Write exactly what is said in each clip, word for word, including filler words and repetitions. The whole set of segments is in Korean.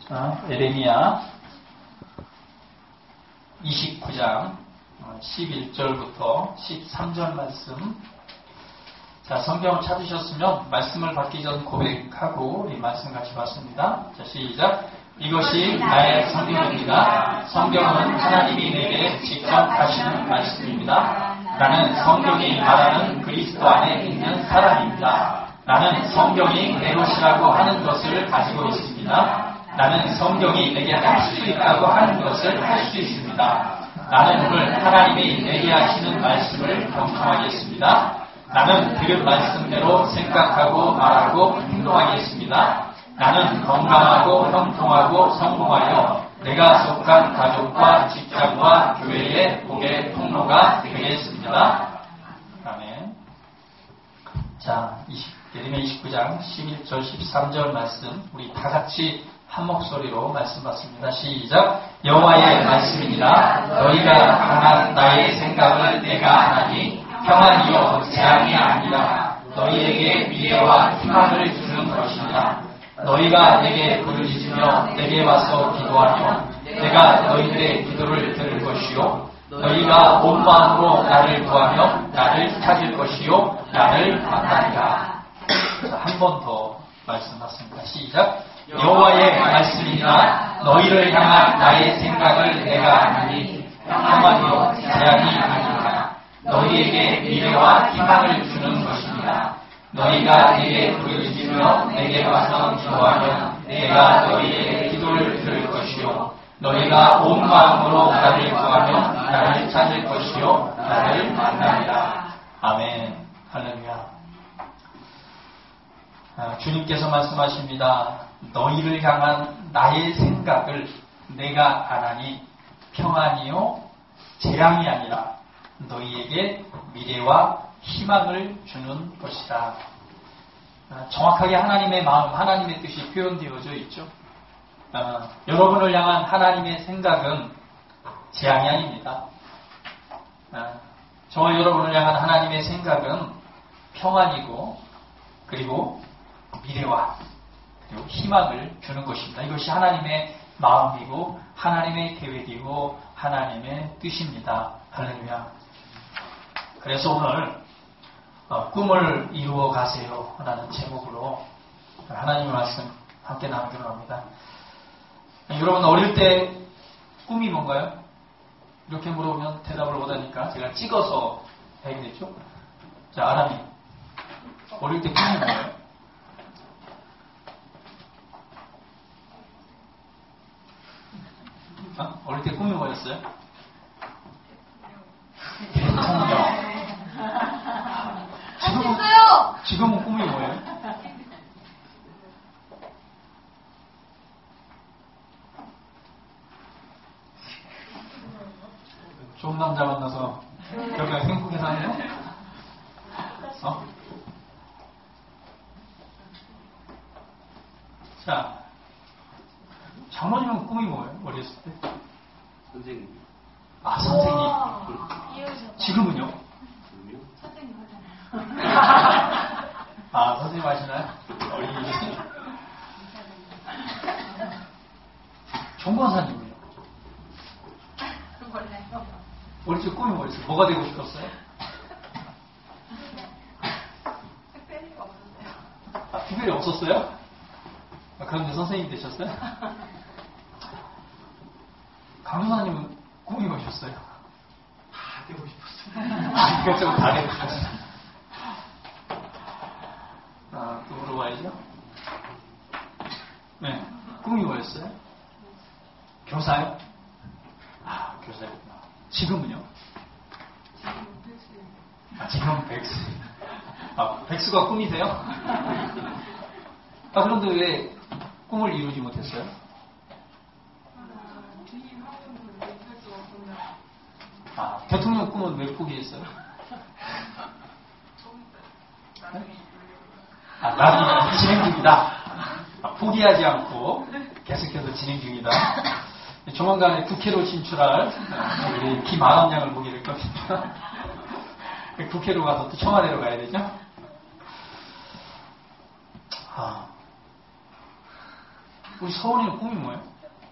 어, 에레미야 이십구 장 십일 절부터 십삼 절 말씀. 자, 성경을 찾으셨으면 말씀을 받기 전 고백하고 이 말씀 같이 봤습니다. 자, 시작. 이것이 나의 성경입니다. 성경은 하나님이 내게 직접 하시는 말씀입니다. 나는 성경이 말하는 그리스도 안에 있는 사람입니다. 나는 성경이 내 것이라고 하는 것을 가지고 있습니다. 나는 성경이 내게 할 수 있다고 하는 것을 할 수 있습니다. 나는 오늘 하나님이 내게 하시는 말씀을 경청하겠습니다. 나는 들은 말씀대로 생각하고 말하고 행동하겠습니다. 나는 건강하고 형통하고 성공하여 내가 속한 가족과 직장과 교회의 복의 통로가 되겠습니다. 아멘. 자, 예레미야 이십구 장 십일 절 십삼 절 말씀 우리 다 같이 한 목소리로 말씀 받습니다. 시작. 여호와의 말씀이니라. 너희가 강한 나의 생각을 내가 아나니 평안이요 재앙이 아니라 너희에게 미래와 희망을 주는 것이니라. 너희가 내게 부르짖으며 내게 와서 기도하며 내가 너희들의 기도를 들을 것이요 너희가 온 마음으로 나를 구하며 나를 찾을 것이요 나를 만나리라. 한 번 더 말씀 받습니다. 시작. 여호와의 말씀이니라. 너희를 향한 나의 생각을 내가 아나니 평안이요 재앙이 아니라 너희에게 미래와 희망을 주는 것입니다. 너희가 내게 부르짖으며 내게 와서 기도하면 내가 너희의 기도를 들을 것이요 너희가 온 마음으로 나를 구하며 나를 찾을 것이요 나를 만나리라. 아멘. 할렐루야. 아, 주님께서 말씀하십니다. 너희를 향한 나의 생각을 내가 아나니 평안이요 재앙이 아니라 너희에게 미래와 희망을 주는 것이다. 아, 정확하게 하나님의 마음, 하나님의 뜻이 표현되어져 있죠. 아, 여러분을 향한 하나님의 생각은 재앙이 아닙니다. 아, 저와 여러분을 향한 하나님의 생각은 평안이고 그리고 미래와 그리고 희망을 주는 것입니다. 이것이 하나님의 마음이고 하나님의 계획이고 하나님의 뜻입니다. 할렐루야. 그래서 오늘 어, 꿈을 이루어 가세요 라는 제목으로 하나님의 말씀 함께 나누기로 합니다. 여러분 어릴 때 꿈이 뭔가요? 이렇게 물어보면 대답을 못하니까 제가 찍어서 해야겠죠? 자, 아람이 어릴 때 꿈이 뭐예요? 어? 어릴 때 꿈이 뭐였어요? 대통령. 지금은, 지금은 꿈이 뭐예요? 좋은 남자 만나서 결국에 행복해 사는 거? 어? 자, 장모님은 꿈이 뭐예요? 어렸을 때? 선생님. 아, 선생님. 지금은요? 선생님 하잖아요. 아, 선생님 하시나요? 어린이집. 종권사님은요? 몰라요. 어릴 때 꿈이 뭐였어요? 뭐가 되고 싶었어요? 특별히 없었어요. 아, 특별히 없었어요? 아, 그런데 선생님 되셨어요? 강사님은 꿈이 뭐셨어요? 다 되고 싶었어요. 아, 이것저것 다 되고 싶었어요. 아, 또 물어봐야죠. 네, 꿈이 뭐였어요? 교사요? 아, 교사였구나. 지금은요? 아, 지금은 백수. 아, 백수가 꿈이세요? 아, 그런데 왜 꿈을 이루지 못했어요? 아, 대통령 꿈은 왜 포기했어요? 네? 아, 나중에 진행 중이다. 아, 포기하지 않고 계속해서 진행 중이다. 조만간에 국회로 진출할 우리 김아람 양을 보게 될 겁니다. 국회로 가서 또 청와대로 가야 되죠? 아, 우리 서원이는 꿈이 뭐예요?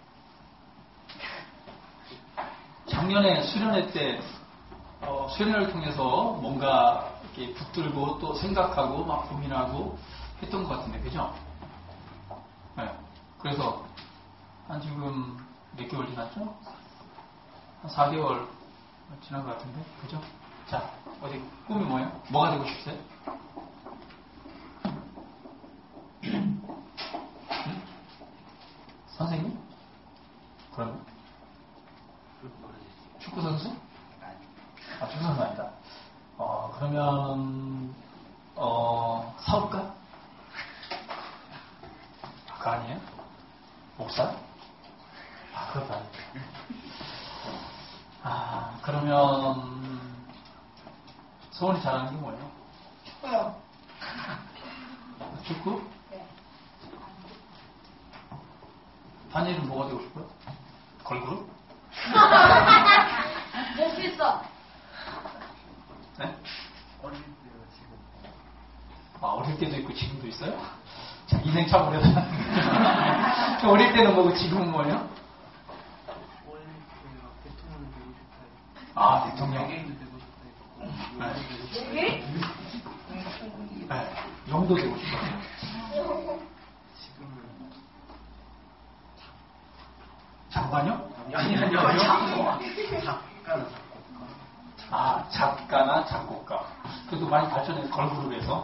작년에 수련회 때 어, 수련회를 통해서 뭔가 이렇게 붙들고 또 생각하고 막 고민하고 했던 것 같은데, 그죠? 네. 그래서 한 지금 몇 개월 지났죠? 한 사 개월 지난 것 같은데, 그죠? 자, 어디 꿈이 뭐예요? 뭐가 되고 싶으세요? 응? 선생님? 그러면? 축구 선수? 아, 축구 선수 아니다. 어, 그러면, 어, 사업가? 아, 그거 아니에요? 목사? 아, 그것도 아니에요. 아, 그러면, 소원이 잘하는 게 뭐예요? 축구요. 축구? 네. 반일은 뭐가 되고 싶어요? 걸그룹? 될 수 있어. 네? 어릴 때요, 지금. 아, 어릴 때도 있고 지금도 있어요? 자, 인생 참 오래 살았는데. 어릴 때는 뭐고 지금은 뭐예요? 어릴 때요, 대통령 되고 싶어요. 아, 대통령. 외계인도 되고 싶어요. 네. 여기? 네. 영도 되고 싶어요. 지금은. 장관요? 아니, 아니, 아니요. 작가나 작곡가. 아, 작가나 작곡가. 그래도 많이 발전해서 걸그룹에서.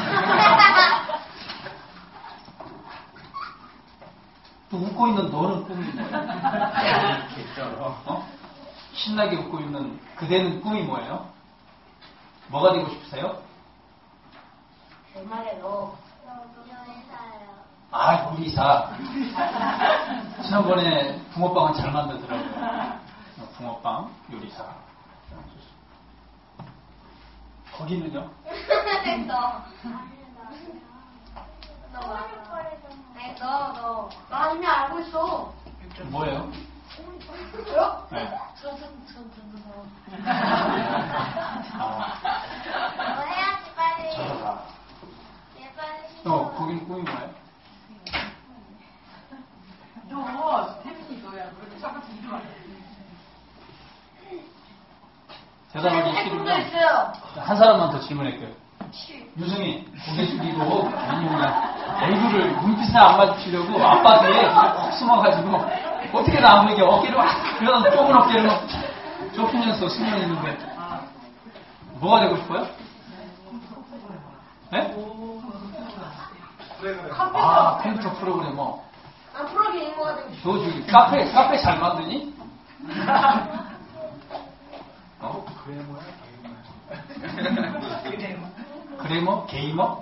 또 웃고 있는 너는 꿈이 뭐예요? 개쩔어. 어? 신나게 웃고 있는 그대는 꿈이 뭐예요? 뭐가 되고 싶으세요? 내 말에 너. 아, 요리사. 지난번에 붕어빵은 잘 만들더라고요. 붕어빵, 요리사. 거기는요? 너. 너 맞아. 네, 너, 너. 나 이미 알고 있어. 뭐예요? 저요? 네. 저, 저, 저, 저, 저. 아, 뭐 해야지 빨리. 저러 가. 얘 빨리 어, 거기는 꿈이 뭐예요? 너, 태민이 너야. 왜 이렇게 자꾸 이름 안 해? 대답하기 꿈도 싫으면 있어요. 한 사람만 더 질문할게요. 유승이 고개 숙이고 괜히 그냥 얼굴을 눈빛을 안 마주치려고 아빠 뒤에 콕 숨어가지고 어떻게 나 안 보이게 어깨를 막 그러다 좁은 어깨를 막 좁히면서 숨어 있는데 뭐가 되고 싶어요? 네? 아, 컴퓨터 프로그래머. 안 프로게이머가 되고 싶어. 너 저기 카페 카페 잘 만드니? 어? 그래머? 게이머?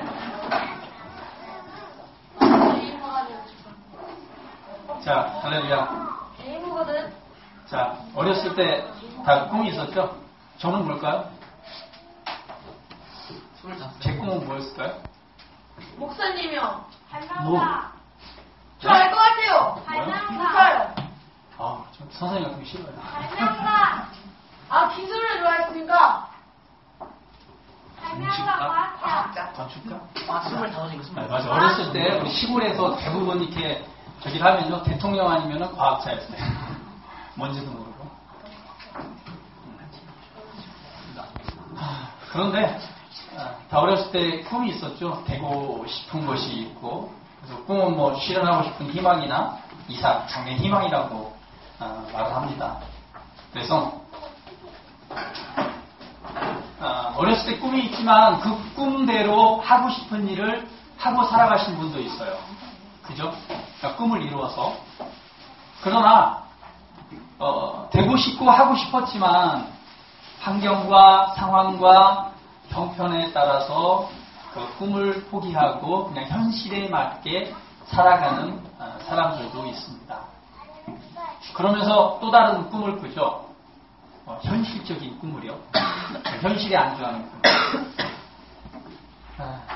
게이머가 되고 싶어. 자, 할렐루야. 게이머거든. 자, 어렸을 때 다 꿈이 있었죠? 저는 뭘까요? 제 꿈은 뭐였을까요? 목사님이요. 뭐? 저 알 것 같아요. 발명가. 목사요. 아, 저 선생님 같은 거 싫어요. 발명가. 아, 기술을 좋아했으니까. 발명가 과학자. 건축가? 아, 스물다섯이고 네, 스물. 맞아. 어렸을 때 우리 시골에서 대부분 이렇게 저기를 하면요. 대통령 아니면 과학자였어요. 뭔지도 모르고. 하, 그런데 아, 다 어렸을 때 꿈이 있었죠. 되고 싶은 것이 있고. 그래서 꿈은 뭐 실현하고 싶은 희망이나 이상, 장래 희망이라고 아, 말을 합니다. 그래서 아, 어렸을 때 꿈이 있지만 그 꿈대로 하고 싶은 일을 하고 살아가신 분도 있어요. 그죠? 그러니까 꿈을 이루어서. 그러나 어, 되고 싶고 하고 싶었지만 환경과 상황과 형편에 따라서 그 꿈을 포기하고 그냥 현실에 맞게 살아가는 어, 사람들도 있습니다. 그러면서 또 다른 꿈을 꾸죠. 어, 현실적인 꿈을요. 현실에 안주하는 꿈. 아,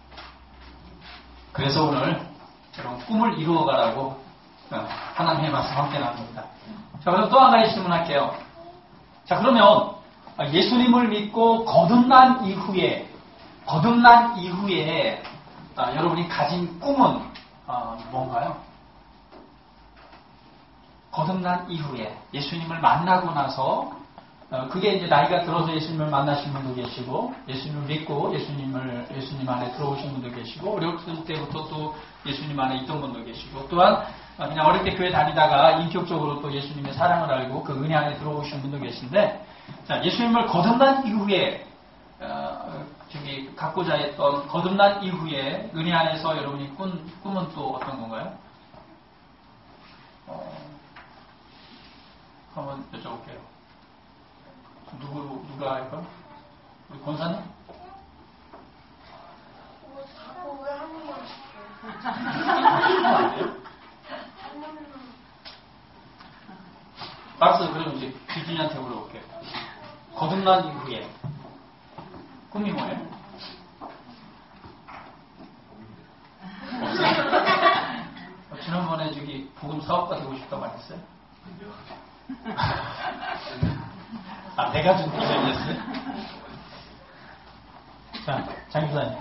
그래서 오늘 이런 꿈을 이루어가라고 어, 하나님의 말씀 함께 나눕니다. 자, 그럼 또 한 가지 질문할게요. 자, 그러면 예수님을 믿고 거듭난 이후에 거듭난 이후에 어, 여러분이 가진 꿈은 어, 뭔가요? 거듭난 이후에 예수님을 만나고 나서 어, 그게 이제 나이가 들어서 예수님을 만나신 분도 계시고 예수님을 믿고 예수님을 예수님 안에 들어오신 분도 계시고 어렸을 때부터 또 예수님 안에 있던 분도 계시고 또한 그냥 어릴 때 교회 다니다가 인격적으로 또 예수님의 사랑을 알고 그 은혜 안에 들어오신 분도 계신데 자, 예수님을 거듭난 이후에 어, 저기 갖고자 했던 거듭난 이후에 은혜 안에서 여러분이 꾼 꿈은 또 어떤 건가요? 어, 한번 여쭤볼게요. 누구 누가 할까? 우리 권사님? 뭐 자꾸 왜 하는 거 안 돼요? 알았어. 그럼 이제 비준이한테 물어볼게요. 거듭난 이후에 꿈이 뭐예요? 없어요? 지난번에 저기 복음 사업가 되고 싶다고 말했어요? 아, 내가 준 비전이었어요? 자, 장기사님.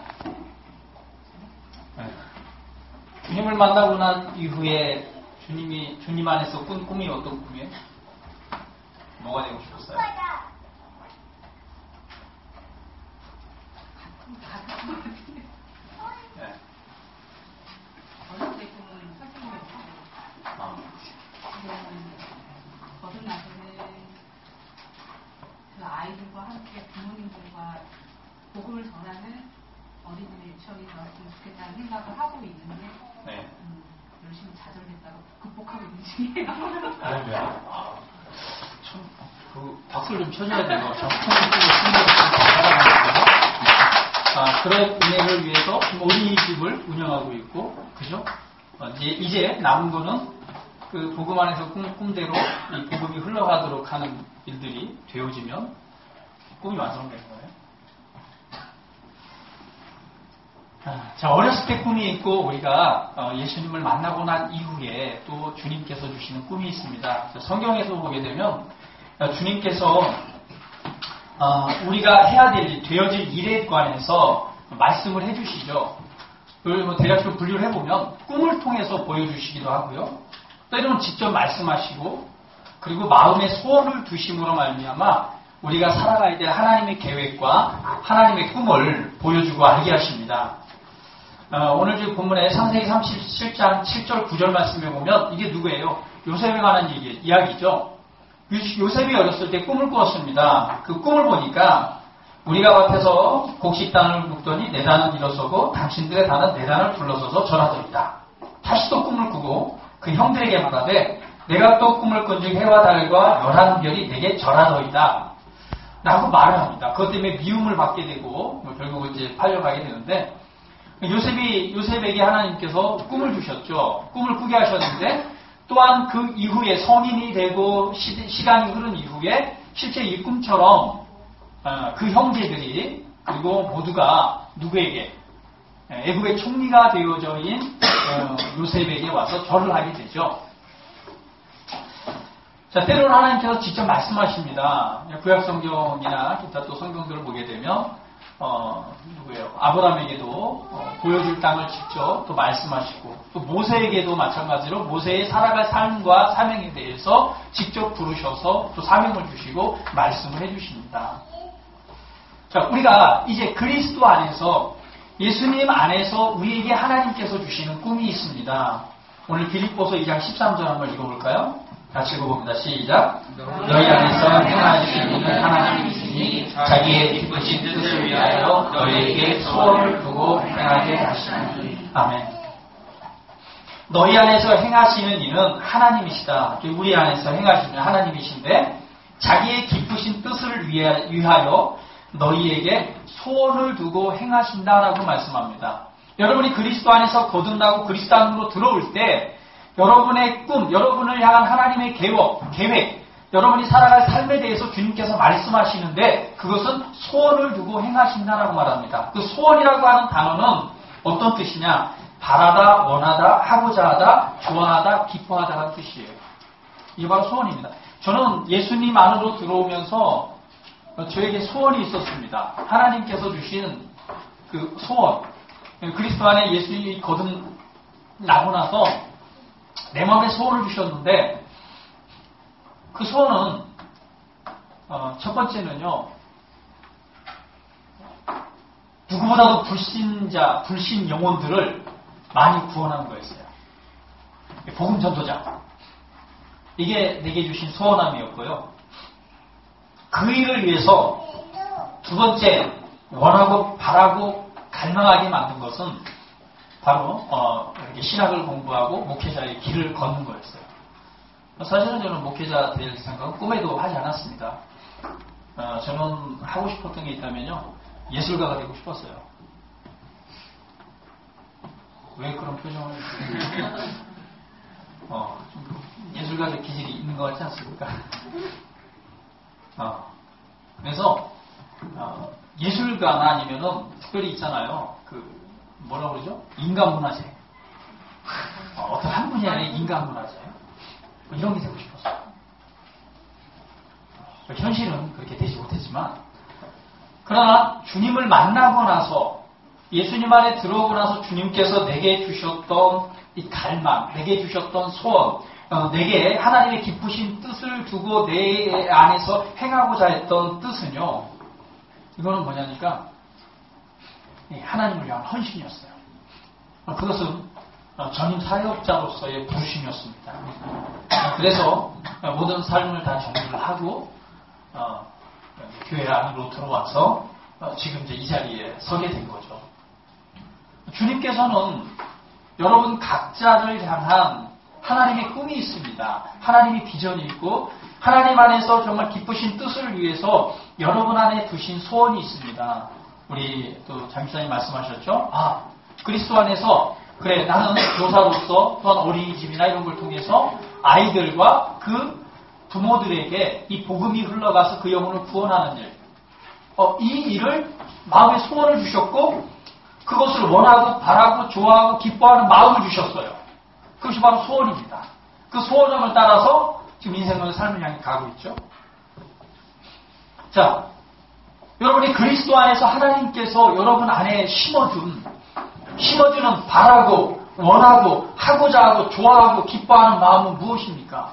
네. 주님을 만나고 난 이후에 주님이, 주님 안에서 꾼 꿈이 어떤 꿈이에요? 뭐가 되고 싶었어요? 네. 어릴 때 꿈은 선생님이었어요. 아. 거듭나서는 그 아이들과 함께 부모님들과 복음을 전하는 어린이들 유치원이 되었으면 좋겠다는 생각을 하고 있는데 네. 음, 열심히 좌절했다가 극복하고 있는 중이에요. 할렐루야. 아, 참, 그, 박수를 좀 쳐줘야 돼요. 저 스톤을 쓰고 신경을 아, 그런 은혜를 위해서 지금 어린이집을 운영하고 있고, 그죠? 어, 이제, 이제 남은 거는 그 복음 안에서 꿈, 꿈대로 이 복음이 흘러가도록 하는 일들이 되어지면 꿈이 완성된 거예요. 아, 자, 어렸을 때 꿈이 있고 우리가 어, 예수님을 만나고 난 이후에 또 주님께서 주시는 꿈이 있습니다. 성경에서 보게 되면 어, 주님께서 어, 우리가 해야 될 일, 되어질 일에 관해서 말씀을 해주시죠. 그걸 뭐 대략적으로 분류를 해보면 꿈을 통해서 보여주시기도 하고요. 때로는 직접 말씀하시고 그리고 마음의 소원을 두심으로 말미암아 우리가 살아가야 될 하나님의 계획과 하나님의 꿈을 보여주고 알게 하십니다. 어, 오늘 지금 본문에 창세기 삼십칠 장 칠 절 구 절 말씀에 보면 이게 누구예요? 요셉에 관한 얘기, 이야기죠. 요셉이 어렸을 때 꿈을 꾸었습니다. 그 꿈을 보니까 우리가 밭에서 곡식단을 묶더니 내 단은 일어서고 당신들의 단은 내 단을 둘러서서 절하더이다. 다시 또 꿈을 꾸고 그 형들에게 말하되 내가 또 꿈을 꾼즉 해와 달과 열한 별이 내게 절하더이다. 라고 말을 합니다. 그것 때문에 미움을 받게 되고 뭐 결국은 이제 팔려가게 되는데 요셉이 요셉에게 하나님께서 꿈을 주셨죠. 꿈을 꾸게 하셨는데 또한 그 이후에 성인이 되고 시, 시간이 흐른 이후에 실제 이 꿈처럼 어, 그 형제들이 그리고 모두가 누구에게 애굽의 총리가 되어져인 어, 요셉에게 와서 절을 하게 되죠. 자, 때로는 하나님께서 직접 말씀하십니다. 구약 성경이나 기타 또 성경들을 보게 되면 어, 누구예요? 아브라함에게도 어, 보여줄 땅을 직접 또 말씀하시고 또 모세에게도 마찬가지로 모세의 살아갈 삶과 사명에 대해서 직접 부르셔서 또 사명을 주시고 말씀을 해주십니다. 자, 우리가 이제 그리스도 안에서 예수님 안에서 우리에게 하나님께서 주시는 꿈이 있습니다. 오늘 빌립보서 이 장 십삼 절 한번 읽어볼까요? 같이 읽어봅니다. 시작. 너희 안에서 행하시는 하나님이시니 자기의 기쁘신 뜻을 위하여 너희에게 소원을 두고 행하게 하시니. 아멘. 너희 안에서 행하시는 이는 하나님이시다. 우리 안에서 행하시는 하나님이신데 자기의 기쁘신 뜻을 위하여 너희에게 소원을 두고 행하신다라고 말씀합니다. 여러분이 그리스도 안에서 거듭나고 그리스도 안으로 들어올 때 여러분의 꿈, 여러분을 향한 하나님의 계획, 계획, 여러분이 살아갈 삶에 대해서 주님께서 말씀하시는데 그것은 소원을 두고 행하신다라고 말합니다. 그 소원이라고 하는 단어는 어떤 뜻이냐? 바라다, 원하다, 하고자 하다, 좋아하다, 기뻐하다라는 뜻이에요. 이게 바로 소원입니다. 저는 예수님 안으로 들어오면서 저에게 소원이 있었습니다. 하나님께서 주신 그 소원, 그리스도 안에 예수님이 거듭나고 나서 내 마음에 소원을 주셨는데 그 소원은 어, 첫 번째는요. 누구보다도 불신자, 불신 영혼들을 많이 구원하는 거였어요. 복음 전도자. 이게 내게 주신 소원함이었고요. 그 일을 위해서 두 번째 원하고 바라고 갈망하게 만든 것은 바로 어, 이렇게 신학을 공부하고 목회자의 길을 걷는 거였어요. 사실은 저는 목회자 될 생각은 꿈에도 하지 않았습니다. 어, 저는 하고 싶었던 게 있다면요. 예술가가 되고 싶었어요. 왜 그런 표정을 어, 좀 예술가적 기질이 있는 것 같지 않습니까? 어, 그래서 어, 예술가나 아니면은 특별히 있잖아요. 그 뭐라 그러죠? 인간문화재. 어, 어떤 한 분야의 인간문화재. 뭐 이런 게 되고 싶었어요. 현실은 그렇게 되지 못했지만, 그러나 주님을 만나고 나서 예수님 안에 들어오고 나서 주님께서 내게 주셨던 이 갈망, 내게 주셨던 소원, 어, 내게 하나님의 기쁘신 뜻을 두고 내 안에서 행하고자 했던 뜻은요. 이거는 뭐냐니까 하나님을 위한 헌신이었어요. 그것은 전임 사역자로서의 부르심이었습니다. 그래서 모든 삶을 다 정리를 하고 어, 교회 안으로 들어와서 어, 지금 이제 이 자리에 서게 된 거죠. 주님께서는 여러분 각자를 향한 하나님의 꿈이 있습니다. 하나님의 비전이 있고 하나님 안에서 정말 기쁘신 뜻을 위해서 여러분 안에 두신 소원이 있습니다. 우리 또 장기사님 말씀하셨죠? 아, 그리스도 안에서 그래 나는 교사로서 또한 어린이집이나 이런 걸 통해서 아이들과 그 부모들에게 이 복음이 흘러가서 그 영혼을 구원하는 일, 어, 이 일을 마음의 소원을 주셨고 그것을 원하고 바라고 좋아하고 기뻐하는 마음을 주셨어요. 그것이 바로 소원입니다. 그 소원함을 따라서 지금 인생의 삶을 향해 가고 있죠. 자, 여러분이 그리스도 안에서 하나님께서 여러분 안에 심어준 심어주는 바라고 원하고 하고자 하고 좋아하고 기뻐하는 마음은 무엇입니까?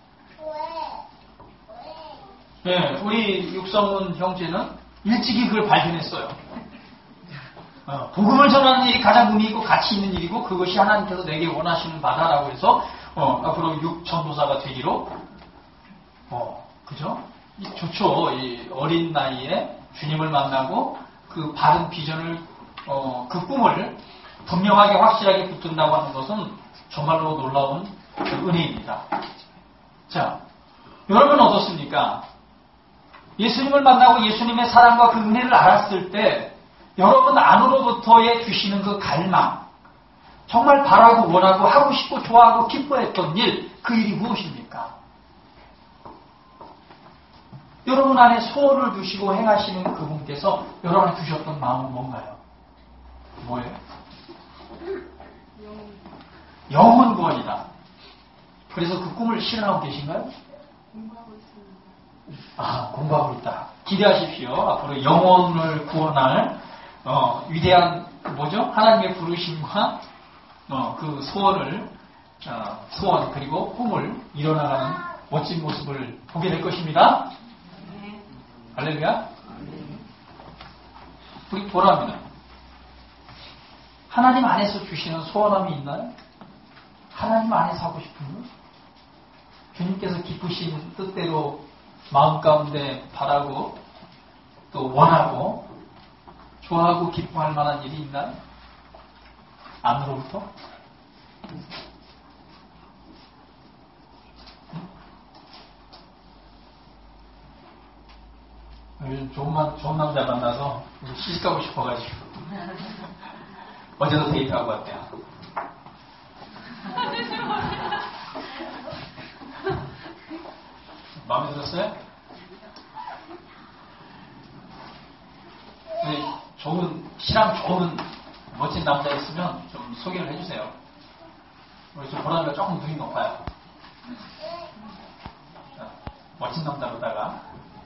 네, 우리 육성훈 형제는 일찍이 그걸 발견했어요. 어, 복음을 전하는 일이 가장 의미 있고 가치 있는 일이고 그것이 하나님께서 내게 원하시는 바다라고 해서 어, 앞으로 육전도사가 되기로 어, 그죠? 좋죠. 이 어린 나이에 주님을 만나고 그 바른 비전을 어, 그 꿈을 분명하게 확실하게 붙든다고 하는 것은 정말로 놀라운 그 은혜입니다. 자, 여러분 어떻습니까? 예수님을 만나고 예수님의 사랑과 그 은혜를 알았을 때 여러분 안으로부터의 주시는 그 갈망, 정말 바라고 원하고 하고 싶고 좋아하고 기뻐했던 일, 그 일이 무엇입니까? 여러분 안에 소원을 두시고 행하시는 그분께서 여러분 안에 두셨던 마음은 뭔가요? 뭐예요? 영혼 구원이다. 그래서 그 꿈을 실현하고 계신가요? 공부하고 있습니다. 아, 공부하고 있다. 기대하십시오. 앞으로 영혼을 구원할 어, 위대한 뭐죠? 하나님의 부르심과 어, 그 소원을 어, 소원 그리고 꿈을 이뤄나가는 멋진 모습을 보게 될 것입니다. 네. 할렐루야. 우리 보람이는 하나님 안에서 주시는 소원함이 있나요? 하나님 안에서 하고 싶은 것? 주님께서 기쁘신 뜻대로 마음 가운데 바라고 또 원하고 좋아하고 기뻐할 만한 일이 있나요? 안으로부터? 요즘 좋은, 만, 좋은 남자 만나서 시집가고 싶어가지고 어제도 데이트하고 왔대요. 마음에 들었어요? 네, 좋은, 실랑 좋은 멋진 남자 있으면 좀 소개를 해주세요. 우리 좀 보람이가 조금 눈이 높아요. 자, 멋진 남자로다가.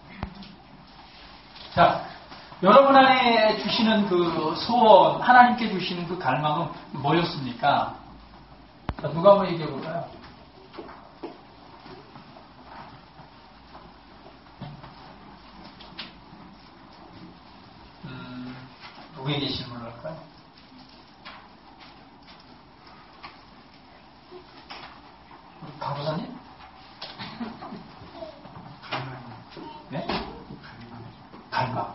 자, 여러분 안에 주시는 그 소원, 하나님께 주시는 그 갈망은 뭐였습니까? 자, 누가 한번 얘기해 볼까요? 누구에게 질문을 할까요? 우리 강도사님? 네? 갈망.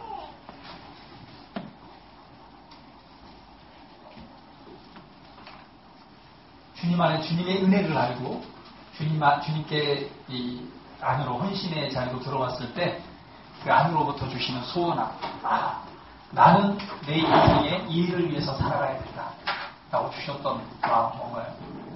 주님 안에 주님의 은혜를 알고 주님, 주님께 이 안으로 헌신의 자리로 들어왔을 때 그 안으로부터 주시는 소원함. 아, 나는 내 인생에 이 일을 위해서 살아가야 된다. 라고 주셨던 마음 뭔가요?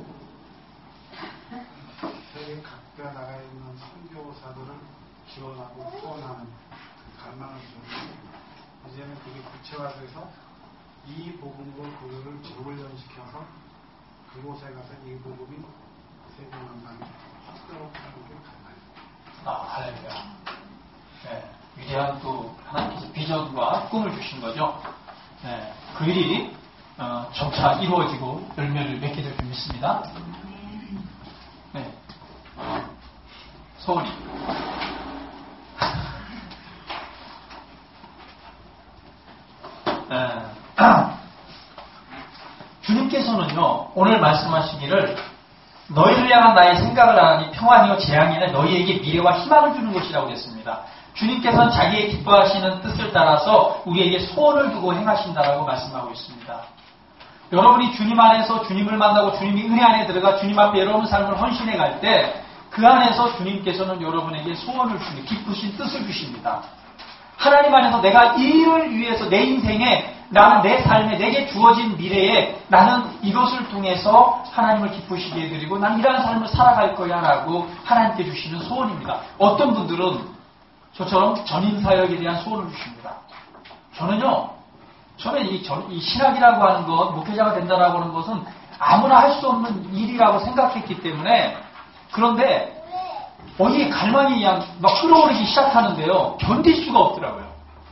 세계 각자 나라에 있는 선교사들을 지원하고 후원하는 갈망을 주었는데 이제는 그게 구체화돼서 이 복음으로 그들을 재훈련시켜서 그곳에 가서 이 복음이 세계 만방에 확대로 하는 게 갈망입니다. 아, 할렐루야. 네, 위대한 또 하나님께서 비전과 꿈을 주신 거죠. 네, 그 일이 어, 점차 이루어지고 열매를 맺게 될 줄 믿습니다. 네, 소원이. 네. 주님께서는요 오늘 말씀하시기를 너희를 향한 나의 생각을 하니 평안이요 재앙이나 너희에게 미래와 희망을 주는 것이라고 했습니다. 주님께서는 자기의 기뻐하시는 뜻을 따라서 우리에게 소원을 두고 행하신다라고 말씀하고 있습니다. 여러분이 주님 안에서 주님을 만나고 주님이 은혜 안에 들어가 주님 앞에 여러분 삶을 헌신해 갈 때 그 안에서 주님께서는 여러분에게 소원을 주니 기쁘신 뜻을 주십니다. 하나님 안에서 내가 이 일을 위해서 내 인생에 나는 내 삶에 내게 주어진 미래에 나는 이것을 통해서 하나님을 기쁘시게 해드리고 난 이러한 삶을 살아갈 거야 라고 하나님께 주시는 소원입니다. 어떤 분들은 저처럼 전임사역에 대한 소원을 주십니다. 저는요 저는 이, 전, 이 신학이라고 하는 것 목회자가 된다라고 하는 것은 아무나 할 수 없는 일이라고 생각했기 때문에 그런데 어디에 갈망이 그냥 막 끓어오르기 시작하는데요 견딜 수가 없더라고요.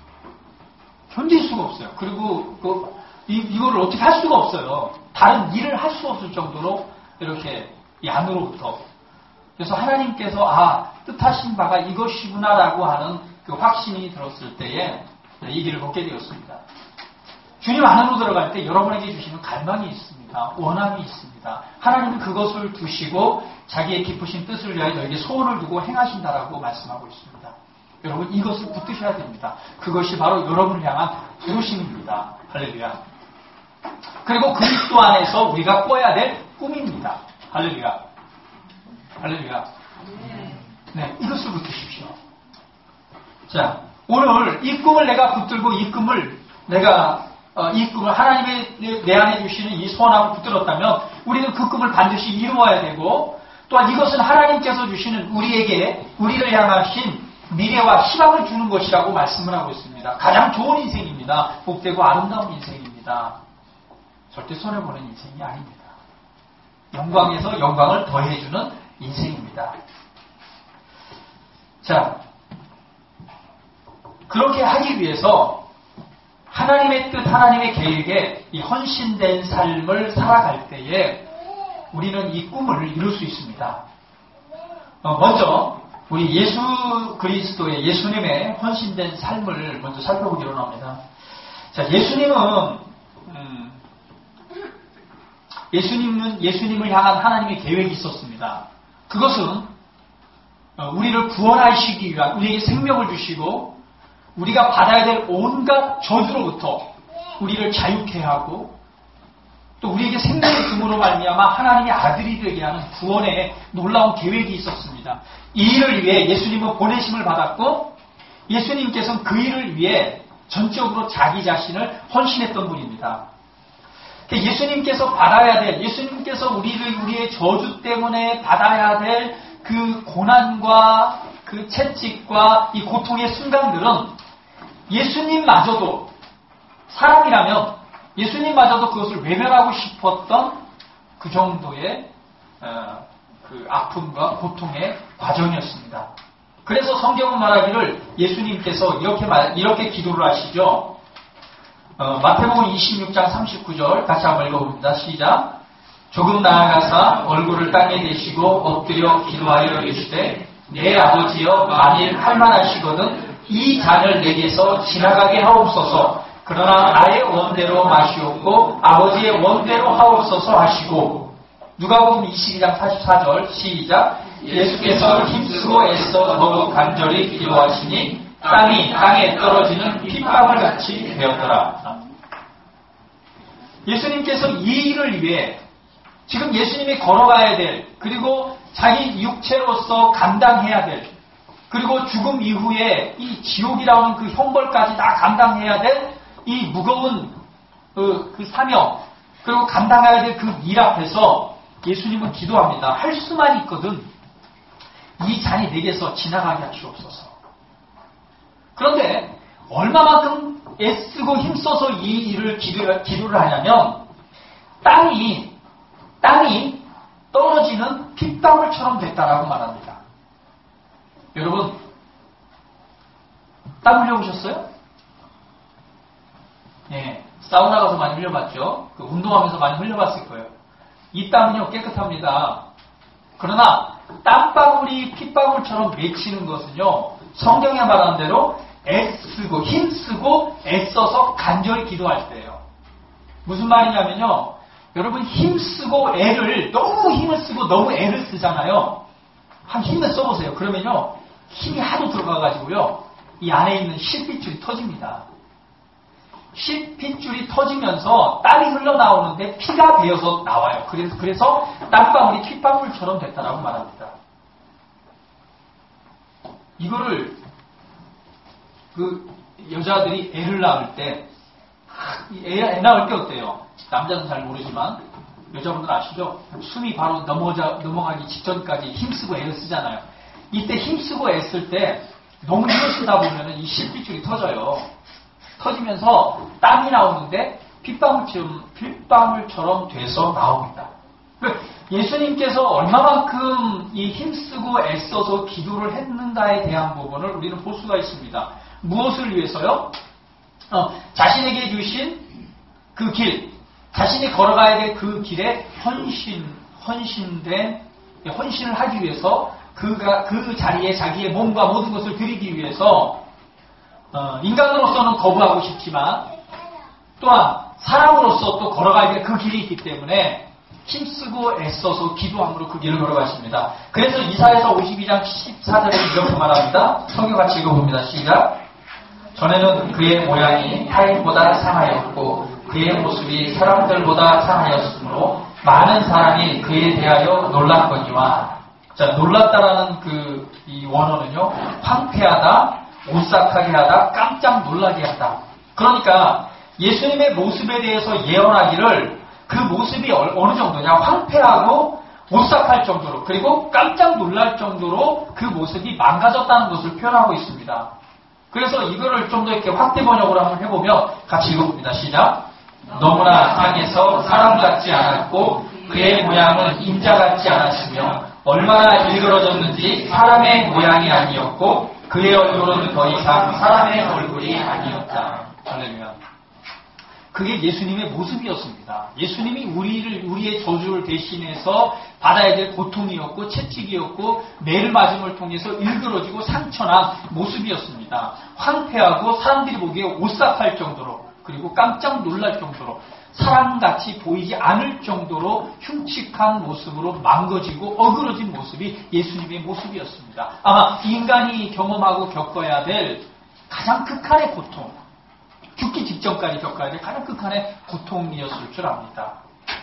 견딜 수가 없어요. 그리고 그, 이, 이거를 어떻게 할 수가 없어요. 다른 일을 할 수 없을 정도로 이렇게 이 안으로부터. 그래서 하나님께서 아 뜻하신 바가 이것이구나라고 하는 그 확신이 들었을 때에 이 길을 걷게 되었습니다. 주님 안으로 들어갈 때 여러분에게 주시는 갈망이 있습니다. 원함이 있습니다. 하나님은 그것을 두시고 자기의 기쁘신 뜻을 위하여 너에게 소원을 두고 행하신다라고 말씀하고 있습니다. 여러분 이것을 붙드셔야 됩니다. 그것이 바로 여러분을 향한 부르심입니다. 할렐루야. 그리고 그리스도 안에서 우리가 꿔야 될 꿈입니다. 할렐루야. 할렐루야. 네, 이것을 붙드십시오. 자, 오늘 이 꿈을 내가 붙들고 이 꿈을 내가 어, 이 꿈을 하나님의 내, 내 안에 주시는 이 소원함을 붙들었다면 우리는 그 꿈을 반드시 이루어야 되고 또한 이것은 하나님께서 주시는 우리에게 우리를 향하신 미래와 희망을 주는 것이라고 말씀을 하고 있습니다. 가장 좋은 인생입니다. 복되고 아름다운 인생입니다. 절대 손해보는 인생이 아닙니다. 영광에서 영광을 더해주는 인생입니다. 자, 그렇게 하기 위해서 하나님의 뜻, 하나님의 계획에 이 헌신된 삶을 살아갈 때에 우리는 이 꿈을 이룰 수 있습니다. 어, 먼저 우리 예수 그리스도의 예수님의 헌신된 삶을 먼저 살펴보기로 합니다. 자, 예수님은 음, 예수님은 예수님을 향한 하나님의 계획이 있었습니다. 그것은 어, 우리를 구원하시기 위한 우리에게 생명을 주시고 우리가 받아야 될 온갖 저주로부터 우리를 자유케 하고 또 우리에게 생명을 줌으로 말미암아 하나님의 아들이 되게 하는 구원의 놀라운 계획이 있었습니다. 이 일을 위해 예수님은 보내심을 받았고 예수님께서는 그 일을 위해 전적으로 자기 자신을 헌신했던 분입니다. 예수님께서 받아야 될, 예수님께서 우리를 우리의 저주 때문에 받아야 될 그 고난과 그 채찍과 이 고통의 순간들은 예수님마저도 사람이라면 예수님마저도 그것을 외면하고 싶었던 그 정도의 어, 그 아픔과 고통의 과정이었습니다. 그래서 성경은 말하기를 예수님께서 이렇게 말, 이렇게 기도를 하시죠. 어, 마태복음 이십육 장 삼십구 절 같이 한번 읽어봅니다. 시작. 조금 나아가사 얼굴을 땅에 대시고 엎드려 기도하여 이르시되 내 아버지여 만일 할 만하시거든 이 잔을 내게서 지나가게 하옵소서. 그러나 나의 원대로 마시옵고 아버지의 원대로 하옵소서 하시고. 누가복음 이십이 장 사십사 절 시작. 예수께서 힘쓰고 애써 더욱 간절히 기도하시니 땅이 땅에 떨어지는 핏방울 같이 되었더라. 예수님께서 이 일을 위해 지금 예수님이 걸어가야 될, 그리고 자기 육체로서 감당해야 될, 그리고 죽음 이후에 이 지옥이라는 그 형벌까지 다 감당해야 될 이 무거운 그, 그 사명, 그리고 감당해야 될 그 일 앞에서 예수님은 기도합니다. 할 수만 있거든. 이 잔이 내게서 지나가게 하시옵소서. 그런데 얼마만큼 애쓰고 힘써서 이 일을 기도, 기도를 하냐면 땅이 땅이 떨어지는 핏방울처럼 됐다라고 말합니다. 여러분, 땀 흘려보셨어요? 예, 사우나 가서 많이 흘려봤죠? 그 운동하면서 많이 흘려봤을 거예요. 이 땀은요, 깨끗합니다. 그러나 땀방울이 핏방울처럼 맺히는 것은요, 성경에 말하는 대로 애쓰고 힘쓰고 애써서 간절히 기도할 때예요. 무슨 말이냐면요, 여러분 힘쓰고 애를 너무 힘을 쓰고 너무 애를 쓰잖아요. 한 힘을 써보세요. 그러면요, 힘이 하도 들어가가지고요, 이 안에 있는 실핏줄이 터집니다. 실핏줄이 터지면서 땀이 흘러나오는데 피가 배어서 나와요. 그래서, 그래서 땀방울이 핏방울처럼 됐다라고 말합니다. 이거를 그 여자들이 애를 낳을 때, 애, 애 낳을 때 어때요? 남자는 잘 모르지만 여자분들 아시죠? 숨이 바로 넘어가, 넘어가기 직전까지 힘쓰고 애를 쓰잖아요. 이때 힘쓰고 애쓸 때 너무 힘을 쓰다 보면 이 실핏줄이 터져요. 터지면서 땀이 나오는데 핏방울처럼, 핏방울처럼 돼서 나옵니다. 예수님께서 얼마만큼 이 힘쓰고 애써서 기도를 했는가에 대한 부분을 우리는 볼 수가 있습니다. 무엇을 위해서요? 어, 자신에게 주신 그 길, 자신이 걸어가야 될 그 길에 헌신, 헌신된, 헌신을 하기 위해서 그가, 그 자리에 자기의 몸과 모든 것을 드리기 위해서 어, 인간으로서는 거부하고 싶지만 또한 사람으로서 또 걸어가야 될 그 길이 있기 때문에 힘쓰고 애써서 기도함으로 그 길을 걸어가십니다. 그래서 이사야서 오십이 장 십사 절에 이렇게 말합니다. 성경 같이 읽어봅니다. 시작. 전에는 그의 모양이 타인보다 상하였고 그의 모습이 사람들보다 상하였으므로 많은 사람이 그에 대하여 놀랐거니와. 자, 놀랐다라는 그 이 원어는요, 황폐하다, 오싹하게 하다, 깜짝 놀라게 하다. 그러니까 예수님의 모습에 대해서 예언하기를 그 모습이 어느 정도냐, 황폐하고 오싹할 정도로, 그리고 깜짝 놀랄 정도로 그 모습이 망가졌다는 것을 표현하고 있습니다. 그래서 이거를 좀 더 이렇게 확대 번역으로 한번 해보면 같이 읽어봅니다. 시작. 너무나 땅에서 사람 같지 않았고 그의 모양은 인자 같지 않았으며 얼마나 일그러졌는지 사람의 모양이 아니었고 그의 얼굴은 더 이상 사람의 얼굴이 아니었다. 할렐루야. 그게 예수님의 모습이었습니다. 예수님이 우리를, 우리의 저주를 대신해서 받아야 될 고통이었고, 채찍이었고, 매를 맞음을 통해서 일그러지고 상처난 모습이었습니다. 황폐하고 사람들이 보기에 오싹할 정도로, 그리고 깜짝 놀랄 정도로, 사람같이 보이지 않을 정도로 흉측한 모습으로 망가지고 어그러진 모습이 예수님의 모습이었습니다. 아마 인간이 경험하고 겪어야 될 가장 극한의 고통, 죽기 직전까지 겪어야 될 가장 극한의 고통이었을 줄 압니다.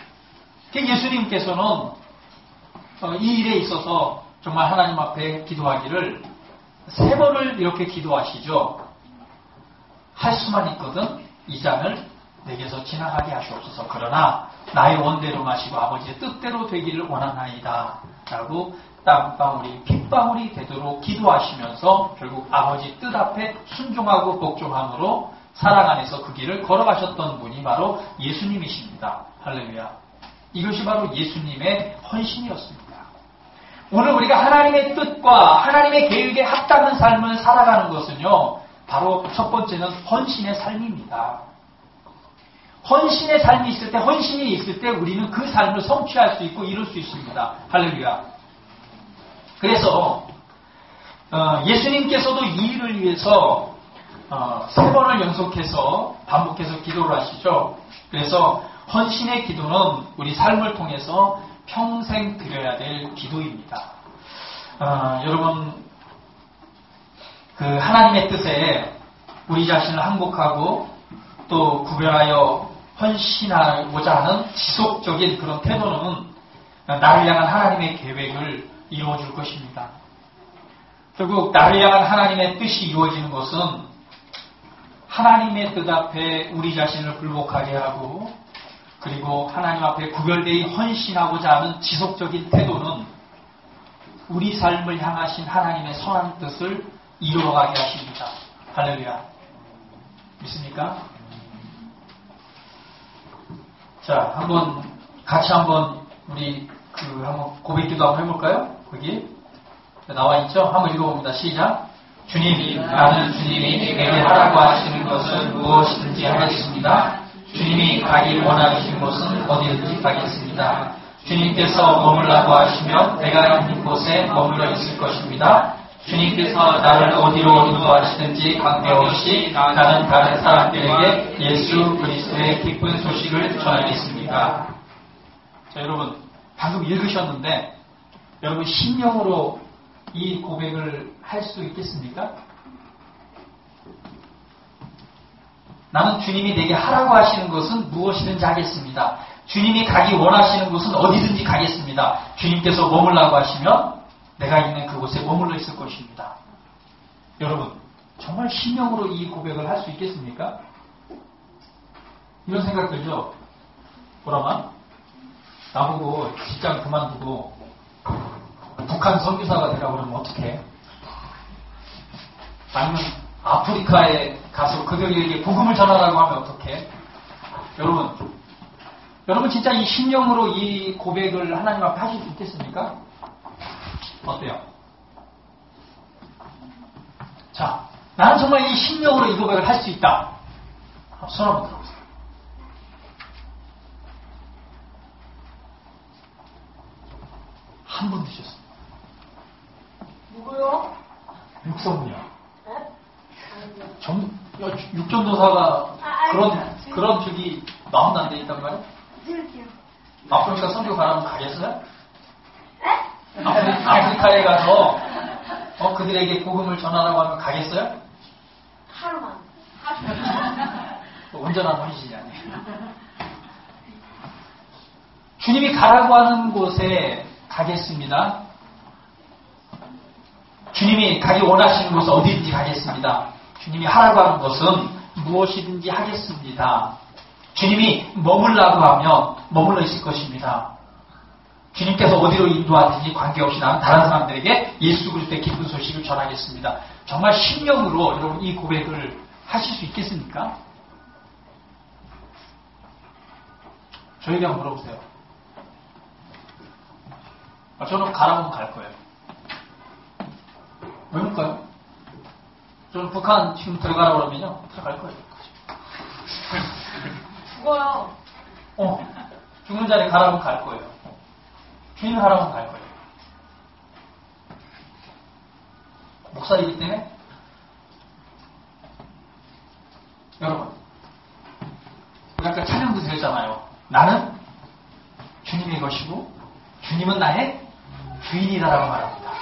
예수님께서는 이 일에 있어서 정말 하나님 앞에 기도하기를 세 번을 이렇게 기도하시죠. 할 수만 있거든 이 잔을 내게서 지나가게 하시옵소서. 그러나 나의 원대로 마시고 아버지의 뜻대로 되기를 원하나이다 라고 땀방울이 핏방울이 되도록 기도하시면서 결국 아버지 뜻 앞에 순종하고 복종함으로 사랑 안에서 그 길을 걸어가셨던 분이 바로 예수님이십니다. 할렐루야. 이것이 바로 예수님의 헌신이었습니다. 오늘 우리가 하나님의 뜻과 하나님의 계획에 합당한 삶을 살아가는 것은요, 바로 첫 번째는 헌신의 삶입니다. 헌신의 삶이 있을 때, 헌신이 있을 때 우리는 그 삶을 성취할 수 있고 이룰 수 있습니다. 할렐루야. 그래서 어, 예수님께서도 이 일을 위해서 어, 세 번을 연속해서 반복해서 기도를 하시죠. 그래서 헌신의 기도는 우리 삶을 통해서 평생 드려야 될 기도입니다. 어, 여러분 그 하나님의 뜻에 우리 자신을 항복하고 또 구별하여 헌신하고자 하는 지속적인 그런 태도는 나를 향한 하나님의 계획을 이루어줄 것입니다. 결국 나를 향한 하나님의 뜻이 이루어지는 것은 하나님의 뜻 앞에 우리 자신을 굴복하게 하고 그리고 하나님 앞에 구별되이 헌신하고자 하는 지속적인 태도는 우리 삶을 향하신 하나님의 선한 뜻을 이루어가게 하십니다. 할렐루야. 믿습니까? 자, 한번 같이 한번 우리 그 한번 고백기도 한번 해볼까요? 거기 나와 있죠? 한번 읽어봅니다. 시작. 주님이 나는 주님이 내게 하라고 하시는 것은 무엇이든지 하겠습니다. 주님이 가기 원하시는 곳은 어디든지 가겠습니다. 주님께서 머물라고 하시면 내가 있는 곳에 머물러 있을 것입니다. 주님께서 나를 어디로 인도하시든지 관계없이 나는 다른 사람들에게 예수 그리스도의 기쁜 소식을 전하겠습니다. 자, 여러분 방금 읽으셨는데 여러분 심령으로 이 고백을 할 수 있겠습니까? 나는 주님이 내게 하라고 하시는 것은 무엇이든지 하겠습니다. 주님이 가기 원하시는 곳은 어디든지 가겠습니다. 주님께서 머물라고 하시면 내가 있는 그곳에 머물러 있을 것입니다. 여러분 정말 심령으로 이 고백을 할 수 있겠습니까? 이런 생각 들죠? 뭐라만? 나보고 직장 그만두고 북한 선교사가 되라고 그러면 어떡해? 아니면 아프리카에 가서 그들에게 복음을 전하라고 하면 어떡해? 여러분, 여러분 진짜 이 심령으로 이 고백을 하나님 앞에 하실 수 있겠습니까? 어때요? 자, 나는 정말 이 심령으로 이 고백을 할 수 있다. 손 한번 들어보세요. 한 분 드셨습니다. 누구요? 육성이요. 네? 전, 육전도사가 아, 그런, 알겠다. 그런 적이 마음 안 돼 있단 말이에요? 들을게요. 아프리카 선교 가라면 가겠어요? 네? 아프리, 아프리카에 가서, 어, 그들에게 복음을 전하라고 하면 가겠어요? 하루만. 온전한 헌신이 아니에요. 주님이 가라고 하는 곳에 가겠습니다. 주님이 가기 원하시는 곳은 어디든지 가겠습니다. 주님이 하라고 하는 것은 무엇이든지 하겠습니다. 주님이 머물라고 하면 머물러 있을 것입니다. 주님께서 어디로 인도하든지 관계없이 나는 다른 사람들에게 예수 그리스도의 기쁜 소식을 전하겠습니다. 정말 심령으로 여러분 이 고백을 하실 수 있겠습니까? 저에게 한번 물어보세요. 아, 저는 가라면 갈 거예요. 왜 못가요? 저는 북한 지금 들어가라고 그러면요. 들어갈 거예요. 죽어요. 어, 죽는 자리에 가라면 갈 거예요. 주님이 가라면 갈 거예요. 목사이기 때문에 여러분 우리 아까 찬양도 드렸잖아요. 나는 주님의 것이고 주님은 나의 주인이다라고 말합니다.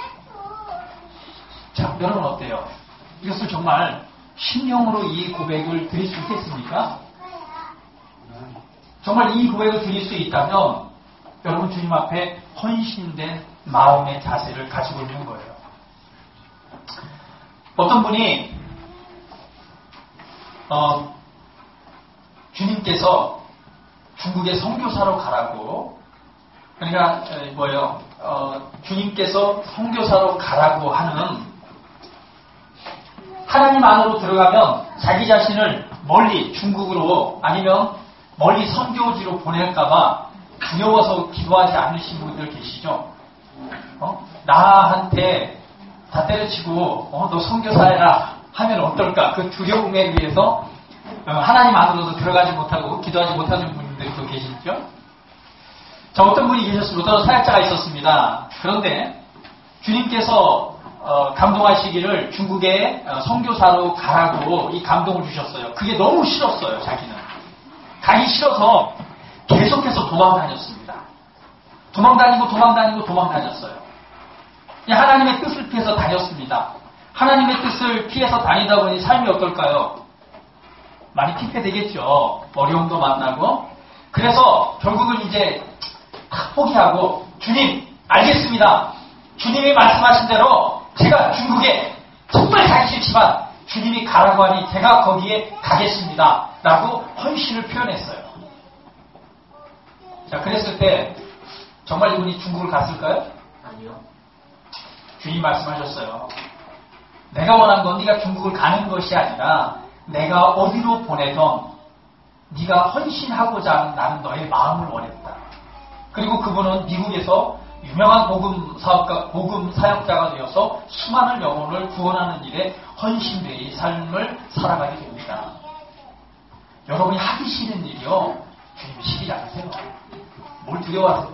자, 여러분 어때요? 이것을 정말 심령으로 이 고백을 드릴 수 있겠습니까? 정말 이 고백을 드릴 수 있다면 여러분 주님 앞에 헌신된 마음의 자세를 가지고 있는 거예요. 어떤 분이 어, 주님께서 중국에 선교사로 가라고 그러니까 뭐예요? 어, 주님께서 선교사로 가라고 하는 하나님 안으로 들어가면 자기 자신을 멀리 중국으로 아니면 멀리 선교지로 보낼까봐 두려워서 기도하지 않으신 분들 계시죠? 어? 나한테 다 때려치고 어, 너 선교사해라 하면 어떨까? 그 두려움에 의해서 어, 하나님 안으로도 들어가지 못하고 기도하지 못하는 분들도 계시죠? 자, 어떤 분이 계셨습니다. 어떤 사역자가 있었습니다. 그런데 주님께서 어, 감동하시기를 중국에 어, 선교사로 가라고 이 감동을 주셨어요. 그게 너무 싫었어요. 자기는. 가기 싫어서 계속해서 도망다녔습니다. 도망다니고 도망다니고 도망다녔어요. 하나님의 뜻을 피해서 다녔습니다. 하나님의 뜻을 피해서 다니다 보니 삶이 어떨까요? 많이 피폐되겠죠. 어려움도 만나고. 그래서 결국은 이제 다 포기하고 주님 알겠습니다. 주님이 말씀하신 대로 제가 중국에 정말 가기 싫지만 주님이 가라고 하니 제가 거기에 가겠습니다. 라고 헌신을 표현했어요. 자, 그랬을 때 정말 이분이 중국을 갔을까요? 아니요. 주님 말씀하셨어요. 내가 원한 건 네가 중국을 가는 것이 아니라 내가 어디로 보내던 네가 헌신하고자 하는 나는 너의 마음을 원했다. 그리고 그분은 미국에서 유명한 복음 사업가, 복음 사역자가 되어서 수많은 영혼을 구원하는 일에 헌신되이 삶을 살아가게 됩니다. 여러분이 하기 싫은 일이요, 주님이 시키지 않으세요. 뭘 두려워하세요?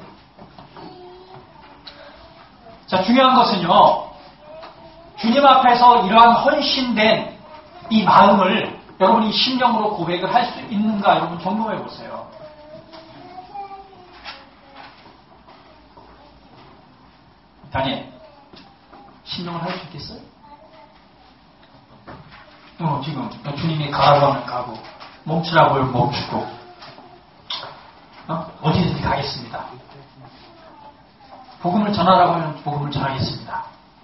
자, 중요한 것은요, 주님 앞에서 이러한 헌신된 이 마음을 여러분이 심령으로 고백을 할 수 있는가 여러분 점검해 보세요. 다니엘, 심령을 할 수 있겠어요? 어, 지금 주님이 가라고 하면 가고 멈추라고 하면 멈추고 어? 어디든지 가겠습니다. 복음을 전하라고 하면 복음을 전하겠습니다.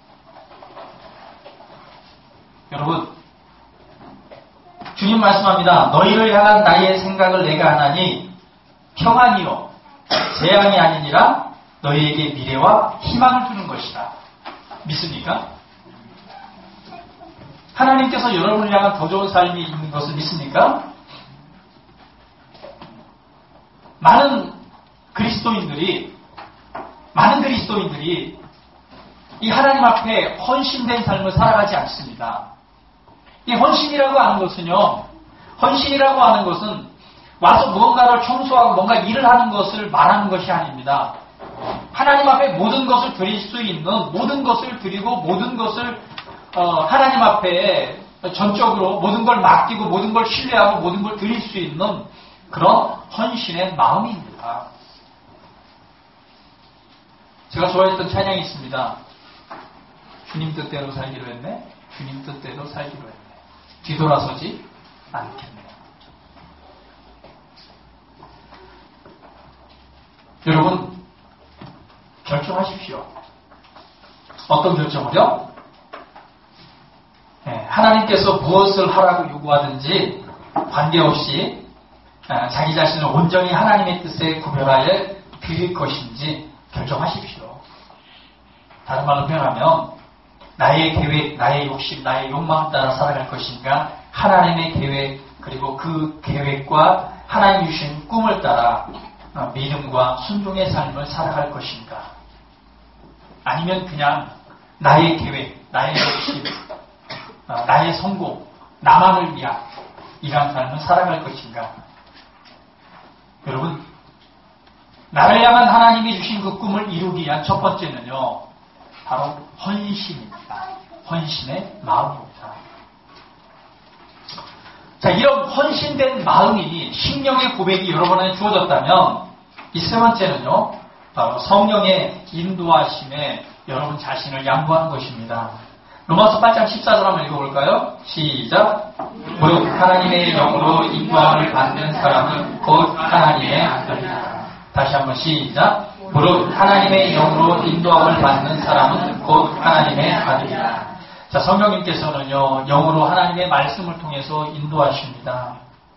여러분, 주님 말씀합니다. 너희를 향한 나의 생각을 내가 하나니 평안이요 재앙이 아니니라 너희에게 미래와 희망을 주는 것이다. 믿습니까? 하나님께서 여러분을 향한 더 좋은 삶이 있는 것을 믿습니까? 많은 그리스도인들이 많은 그리스도인들이 이 하나님 앞에 헌신된 삶을 살아가지 않습니다. 이 헌신이라고 하는 것은요, 헌신이라고 하는 것은 와서 무언가를 청소하고 뭔가 일을 하는 것을 말하는 것이 아닙니다. 하나님 앞에 모든 것을 드릴 수 있는, 모든 것을 드리고 모든 것을 어, 하나님 앞에 전적으로 모든 걸 맡기고 모든 걸 신뢰하고 모든 걸 드릴 수 있는 그런 헌신의 마음입니다. 제가 좋아했던 찬양이 있습니다. 주님 뜻대로 살기로 했네. 주님 뜻대로 살기로 했네. 뒤돌아서지 않겠네. 여러분, 결정하십시오. 어떤 결정을요? 네, 하나님께서 무엇을 하라고 요구하든지 관계없이 자기 자신을 온전히 하나님의 뜻에 구별하여 드릴 것인지 결정하십시오. 다른 말로 표현하면 나의 계획, 나의 욕심, 나의 욕망 따라 살아갈 것인가, 하나님의 계획, 그리고 그 계획과 하나님 주신 꿈을 따라 믿음과 순종의 삶을 살아갈 것인가, 아니면 그냥 나의 계획, 나의 욕심, 나의 성공, 나만을 위한 이러한 삶을 살아갈 것인가. 여러분, 나를 향한 하나님이 주신 그 꿈을 이루기 위한 첫 번째는요, 바로 헌신입니다. 헌신의 마음입니다. 자, 이런 헌신된 마음이 심령의 고백이 여러분 안에 주어졌다면 이 세 번째는요, 바로 성령의 인도하심에 여러분 자신을 양보하는 것입니다. 로마서 팔 장 십사 절 한번 읽어볼까요? 시작. 곧 하나님의 영으로 인도함을 받는 사람은 곧 하나님의 아들이다. 다시 한번 시작. 무릇 하나님의 영으로 인도함을 받는 사람은 곧 하나님의 아들이다. 자, 성령님께서는요, 영으로 하나님의 말씀을 통해서 인도하십니다.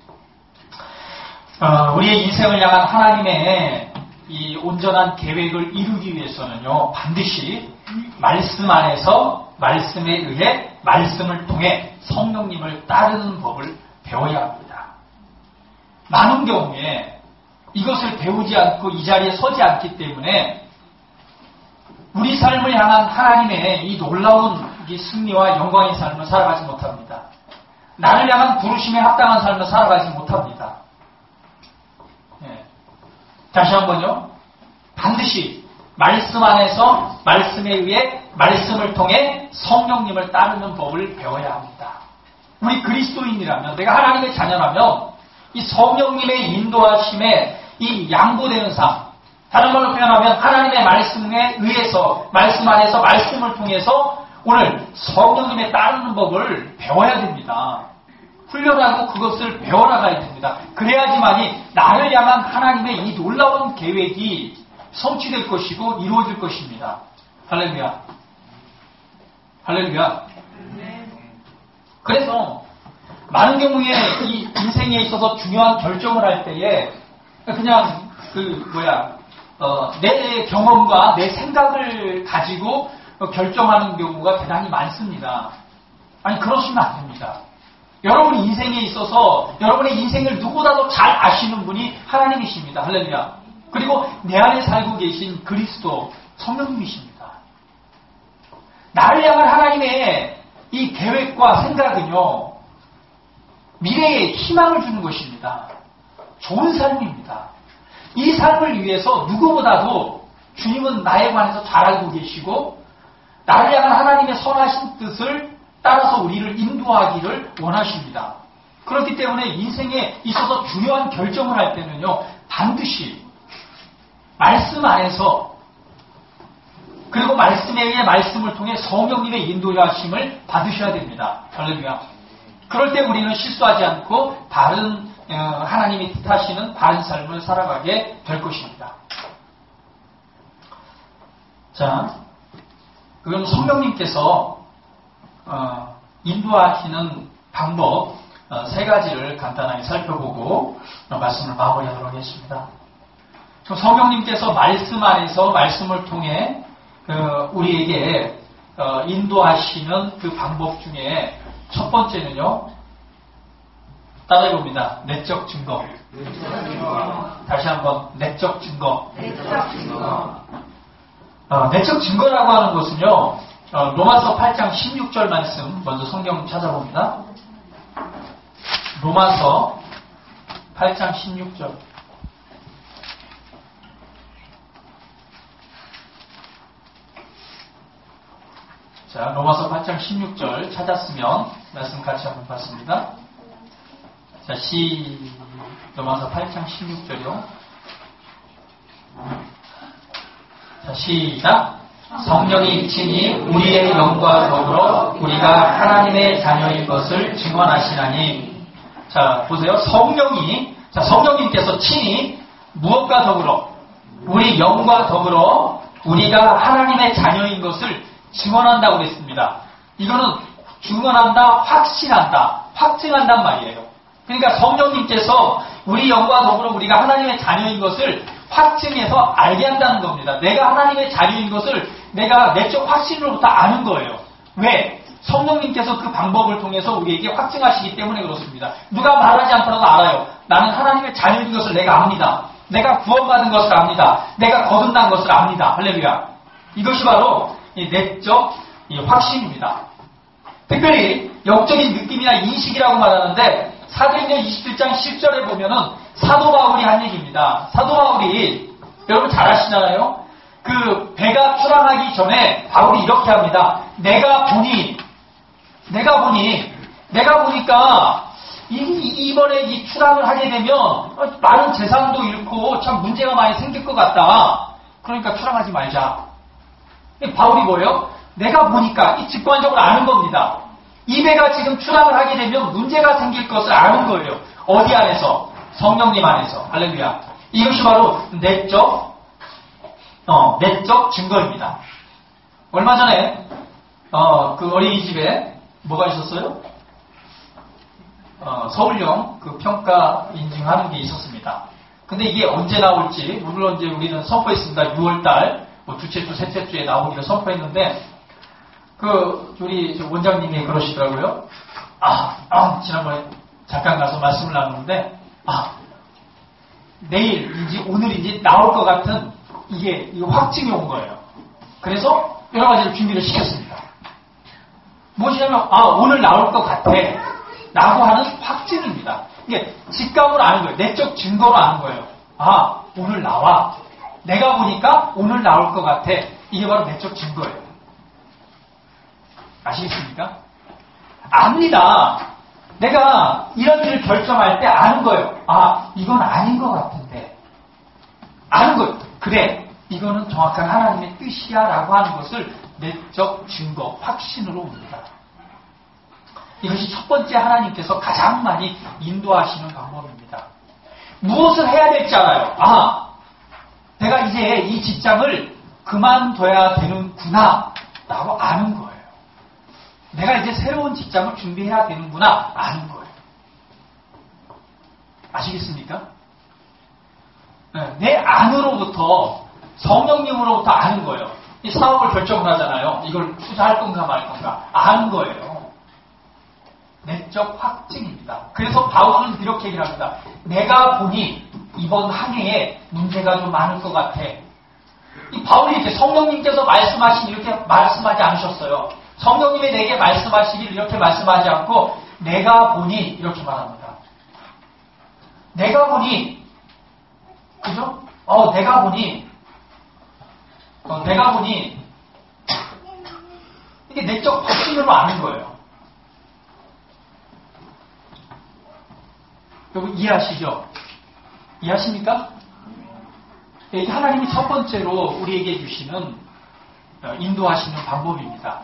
어, 우리의 인생을 향한 하나님의 이 온전한 계획을 이루기 위해서는요, 반드시 말씀 안에서 말씀에 의해 말씀을 통해 성령님을 따르는 법을 배워야 합니다. 많은 경우에 이것을 배우지 않고 이 자리에 서지 않기 때문에 우리 삶을 향한 하나님의 이 놀라운 이 승리와 영광의 삶을 살아가지 못합니다. 나를 향한 부르심에 합당한 삶을 살아가지 못합니다. 네. 다시 한번요. 반드시 말씀 안에서 말씀에 의해 말씀을 통해 성령님을 따르는 법을 배워야 합니다. 우리 그리스도인이라면, 내가 하나님의 자녀라면 이 성령님의 인도하심에 이 양보되는 삶, 다른 말로 표현하면 하나님의 말씀에 의해서, 말씀 안에서 말씀을 통해서 오늘 성령님의 따르는 법을 배워야 됩니다. 훈련하고 그것을 배워나가야 됩니다. 그래야지만이 나를 향한 하나님의 이 놀라운 계획이 성취될 것이고 이루어질 것입니다. 할렐루야. 할렐루야. 그래서 많은 경우에 이 인생에 있어서 중요한 결정을 할 때에 그냥 그 뭐야 어, 내 경험과 내 생각을 가지고 결정하는 경우가 대단히 많습니다. 아니 그러시면 안 됩니다. 여러분 인생에 있어서 여러분의 인생을 누구보다도 잘 아시는 분이 하나님이십니다. 할렐루야. 그리고 내 안에 살고 계신 그리스도 성령님이십니다. 나를 향한 하나님의 이 계획과 생각은요, 미래에 희망을 주는 것입니다. 좋은 삶입니다. 이 삶을 위해서 누구보다도 주님은 나에 관해서 잘 알고 계시고 나를 향한 하나님의 선하신 뜻을 따라서 우리를 인도하기를 원하십니다. 그렇기 때문에 인생에 있어서 중요한 결정을 할 때는요, 반드시 말씀 안에서 그리고 말씀에 의해 말씀을 통해 성령님의 인도하심을 받으셔야 됩니다. 할렐루야. 그럴 때 우리는 실수하지 않고 바른 하나님이 뜻하시는 바른 삶을 살아가게 될 것입니다. 자, 그건 성령님께서 어, 인도하시는 방법 어, 세 가지를 간단하게 살펴보고 어, 말씀을 마무리하도록 하겠습니다. 성령님께서 말씀 안에서 말씀을 통해 어, 우리에게 어, 인도하시는 그 방법 중에 첫 번째는요, 따라해봅니다. 내적 증거. 내적 증거. 다시 한번 내적 증거. 내적 증거. 어, 내적 증거라고 하는 것은요, 어, 로마서 팔 장 십육 절 말씀 먼저 성경 찾아봅니다. 로마서 팔 장 십육 절. 자, 로마서 팔 장 십육 절 찾았으면 말씀 같이 한번 봤습니다. 자, 시 로마서 팔 장 십육 절이요. 자, 시작. 성령이 친히 우리의 영과 더불어 우리가 하나님의 자녀인 것을 증언하시나니. 자, 보세요. 성령이, 자, 성령님께서 친히 무엇과 더불어? 우리 영과 더불어 우리가 하나님의 자녀인 것을 증언한다고 했습니다. 이거는 증언한다, 확신한다, 확증한단 말이에요. 그러니까 성령님께서 우리 영과 더불어 우리가 하나님의 자녀인 것을 확증해서 알게 한다는 겁니다. 내가 하나님의 자녀인 것을 내가 내적 확신으로부터 아는 거예요. 왜? 성령님께서 그 방법을 통해서 우리에게 확증하시기 때문에 그렇습니다. 누가 말하지 않더라도 알아요. 나는 하나님의 자녀인 것을 내가 압니다. 내가 구원받은 것을 압니다. 내가 거듭난 것을 압니다. 할렐루야. 이것이 바로 이 내적 이 확신입니다. 특별히 영적인 느낌이나 인식이라고 말하는데 사도행전 이십칠 장 십 절에 보면은 사도 바울이 한 얘기입니다. 사도 바울이 여러분 잘 아시잖아요. 그 배가 출항하기 전에 바울이 이렇게 합니다. 내가 보니 내가 보니 내가 보니까 이, 이번에 이 출항을 하게 되면 많은 재산도 잃고 참 문제가 많이 생길 것 같다. 그러니까 출항하지 말자. 바울이 뭐예요? 내가 보니까 이 직관적으로 아는 겁니다. 이 배가 지금 출항을 하게 되면 문제가 생길 것을 아는 거예요. 어디 안에서? 성령님 안에서. 할렐루야. 이것이 바로 내적, 어, 내적 증거입니다. 얼마 전에, 어, 그 어린이집에 뭐가 있었어요? 어, 서울형 그 평가 인증하는 게 있었습니다. 근데 이게 언제 나올지, 물론 이제 우리는 선포했습니다. 유월달, 뭐 두째 주, 셋째 주에 나오기로 선포했는데, 그, 우리 원장님이 그러시더라고요. 아, 아, 지난번에 잠깐 가서 말씀을 나누는데, 아, 내일인지 오늘인지 나올 것 같은 이게, 이게 확증이 온 거예요. 그래서 여러 가지를 준비를 시켰습니다. 무엇이냐면, 아, 오늘 나올 것 같아. 라고 하는 확증입니다. 이게 직감으로 아는 거예요. 내적 증거로 아는 거예요. 아, 오늘 나와. 내가 보니까 오늘 나올 것 같아. 이게 바로 내적 증거예요. 아시겠습니까? 압니다. 내가 이런 일을 결정할 때 아는 거예요. 아, 이건 아닌 것 같은데. 아는 거예요. 그래, 이거는 정확한 하나님의 뜻이야 라고 하는 것을 내적 증거, 확신으로 옵니다. 이것이 첫 번째 하나님께서 가장 많이 인도하시는 방법입니다. 무엇을 해야 될지 알아요. 아, 내가 이제 이 직장을 그만둬야 되는구나 라고 아는 거예요. 내가 이제 새로운 직장을 준비해야 되는구나 아는 거예요. 아시겠습니까? 네, 내 안으로부터 성령님으로부터 아는 거예요. 이 사업을 결정을 하잖아요. 이걸 투자할 건가 말 건가 아는 거예요. 내적 확증입니다. 그래서 바울은 이렇게 얘기를 합니다. 내가 보니 이번 한 해에 문제가 좀 많을 것 같아. 이 바울이 이렇게 성령님께서 말씀하신 이렇게 말씀하지 않으셨어요. 성령님이 내게 말씀하시길 이렇게 말씀하지 않고 내가 보니 이렇게 말합니다. 내가 보니 그죠? 어 내가 보니 어, 내가 보니 이게 내적 확신으로 아는 거예요. 여러분 이해하시죠? 이해하십니까? 이게 하나님이 첫 번째로 우리에게 주시는 인도하시는 방법입니다.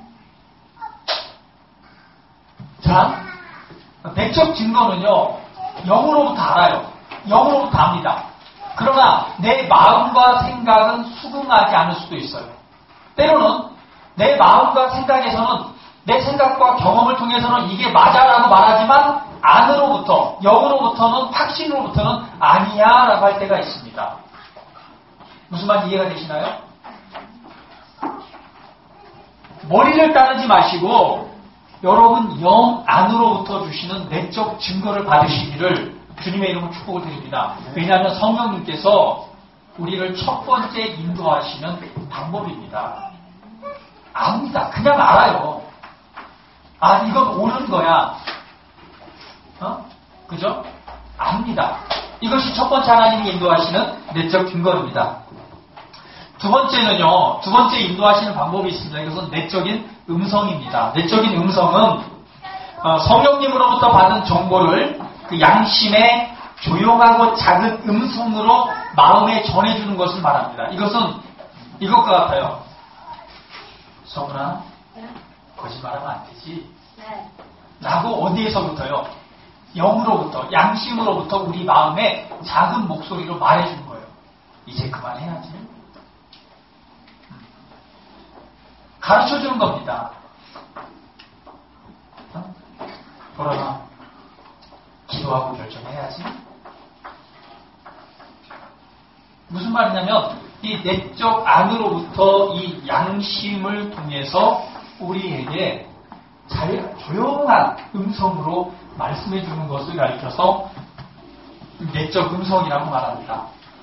자, 내적 증거는요, 영으로부터 알아요. 영으로부터 압니다. 그러나 내 마음과 생각은 수긍하지 않을 수도 있어요. 때로는 내 마음과 생각에서는 내 생각과 경험을 통해서는 이게 맞아라고 말하지만 안으로부터, 영으로부터는, 확신으로부터는 아니야 라고 할 때가 있습니다. 무슨 말인지 이해가 되시나요? 머리를 따르지 마시고 여러분 영 안으로부터 주시는 내적 증거를 받으시기를 주님의 이름으로 축복을 드립니다. 왜냐하면 성령님께서 우리를 첫 번째 인도하시는 방법입니다. 압니다. 그냥 알아요. 아, 이건 옳은 거야. 어? 그죠? 압니다. 이것이 첫 번째 하나님이 인도하시는 내적 증거입니다. 두 번째는요, 두 번째 인도하시는 방법이 있습니다. 이것은 내적인 음성입니다. 내적인 음성은 어, 성령님으로부터 받은 정보를 그 양심의 조용하고 작은 음성으로 마음에 전해주는 것을 말합니다. 이것은 이것과 같아요. 서훈아, 네. 거짓말하면 안 되지. 네. 라고 어디에서부터요? 영으로부터, 양심으로부터 우리 마음에 작은 목소리로 말해준 거예요. 이제 그만해야지. 가르쳐주는 겁니다. 어? 그러나 기도하고 결정해야지. 무슨 말이냐면 이 내적 안으로부터 이 양심을 통해서 우리에게 잘 조용한 음성으로 말씀해 주는 것을 가리켜서 내적 음성이라고 말합니다.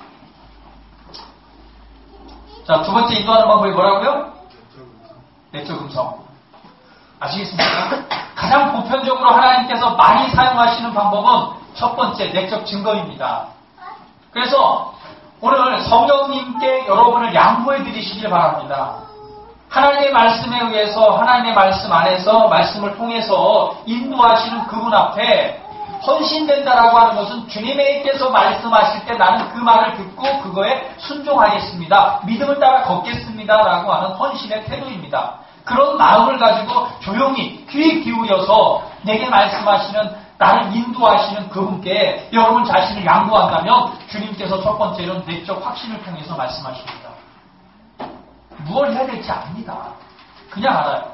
자, 두 번째 인도하는 방법이 뭐라고요? 내적 음성. 아시겠습니까? 가장 보편적으로 하나님께서 많이 사용하시는 방법은 첫 번째 내적 증거입니다. 그래서 오늘 성령님께 여러분을 양보해 드리시길 바랍니다. 하나님의 말씀에 의해서 하나님의 말씀 안에서 말씀을 통해서 인도하시는 그분 앞에 헌신된다라고 하는 것은 주님께서 말씀하실 때 나는 그 말을 듣고 그거에 순종하겠습니다. 믿음을 따라 걷겠습니다라고 하는 헌신의 태도입니다. 그런 마음을 가지고 조용히 귀 기울여서 내게 말씀하시는 나를 인도하시는 그분께 여러분 자신을 양보한다면 주님께서 첫 번째로는 내적 확신을 통해서 말씀하십니다. 무엇을 해야 될지 압니다. 그냥 알아요.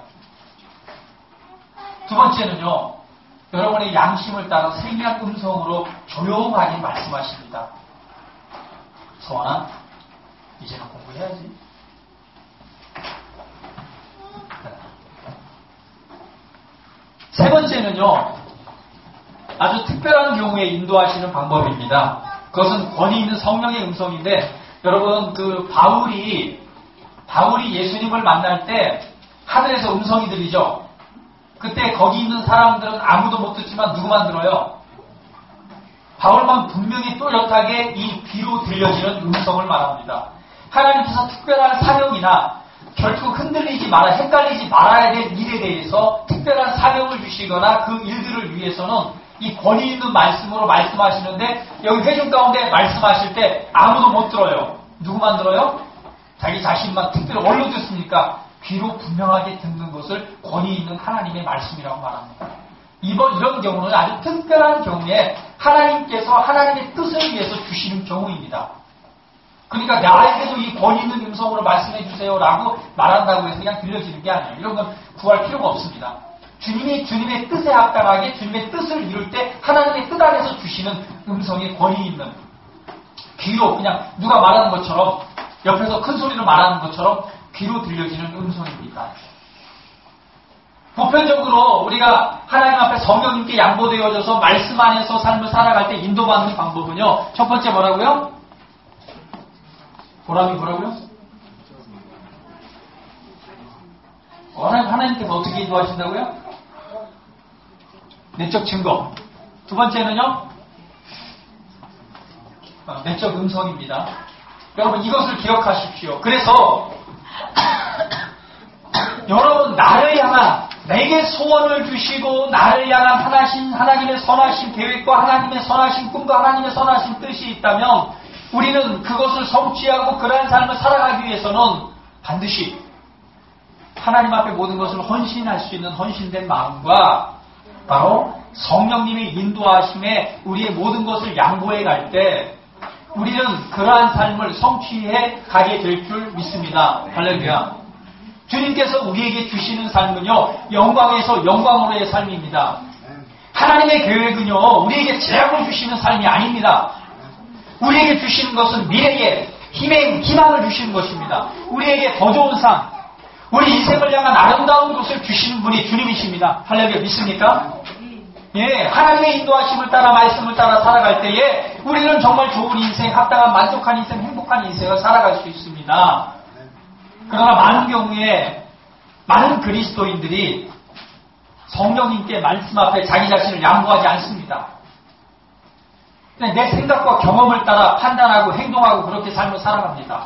두 번째는요. 여러분의 양심을 따라 세미한 음성으로 조용하게 말씀하십니다. 서원아, 이제는 공부해야지. 세 번째는요. 아주 특별한 경우에 인도하시는 방법입니다. 그것은 권위 있는 성령의 음성인데 여러분 그 바울이 바울이 예수님을 만날 때 하늘에서 음성이 들리죠. 그때 거기 있는 사람들은 아무도 못 듣지만 누구만 들어요? 바울만 분명히 또렷하게 이 귀로 들려지는 음성을 말합니다. 하나님께서 특별한 사명이나 결국 흔들리지 말아 헷갈리지 말아야 될 일에 대해서 특별한 사명을 주시거나 그 일들을 위해서는 이 권위 있는 말씀으로 말씀하시는데 여기 회중 가운데 말씀하실 때 아무도 못 들어요. 누구만 들어요? 자기 자신만 특별히 뭘로 듣습니까? 귀로 분명하게 듣는 것을 권위 있는 하나님의 말씀이라고 말합니다. 이번 이런 경우는 아주 특별한 경우에 하나님께서 하나님의 뜻을 위해서 주시는 경우입니다. 그러니까 나에게도 이 권위 있는 음성으로 말씀해 주세요라고 말한다고 해서 그냥 들려지는 게 아니에요. 이런 건 구할 필요가 없습니다. 주님이 주님의 뜻에 합당하게 주님의 뜻을 이룰 때 하나님의 뜻 안에서 주시는 음성의 권위 있는 귀로 그냥 누가 말하는 것처럼 옆에서 큰 소리로 말하는 것처럼 귀로 들려지는 음성입니다. 보편적으로 우리가 하나님 앞에 성령님께 양보되어져서 말씀 안에서 삶을 살아갈 때 인도받는 방법은요. 첫 번째 뭐라고요? 보람이 뭐라고요? 하나님, 하나님께서 어떻게 인도하신다고요? 내적 증거. 두 번째는요? 내적 음성입니다. 여러분 이것을 기억하십시오. 그래서 여러분 나를 향한 내게 소원을 주시고 나를 향한 하나신 하나님의 선하신 계획과 하나님의 선하신 꿈과 하나님의 선하신 뜻이 있다면 우리는 그것을 성취하고 그러한 삶을 살아가기 위해서는 반드시 하나님 앞에 모든 것을 헌신할 수 있는 헌신된 마음과 바로 성령님의 인도하심에 우리의 모든 것을 양보해 갈 때 우리는 그러한 삶을 성취해 가게 될 줄 믿습니다. 할렐루야. 주님께서 우리에게 주시는 삶은요, 영광에서 영광으로의 삶입니다. 하나님의 계획은요, 우리에게 재앙을 주시는 삶이 아닙니다. 우리에게 주시는 것은 미래의 희망, 희망을 주시는 것입니다. 우리에게 더 좋은 삶, 우리 인생을 향한 아름다운 것을 주시는 분이 주님이십니다. 할렐루야. 믿습니까? 예, 하나님의 인도하심을 따라 말씀을 따라 살아갈 때에 우리는 정말 좋은 인생, 합당한 만족한 인생, 행복한 인생을 살아갈 수 있습니다. 그러나 많은 경우에 많은 그리스도인들이 성령님께 말씀 앞에 자기 자신을 양보하지 않습니다. 그냥 내 생각과 경험을 따라 판단하고 행동하고 그렇게 삶을 살아갑니다.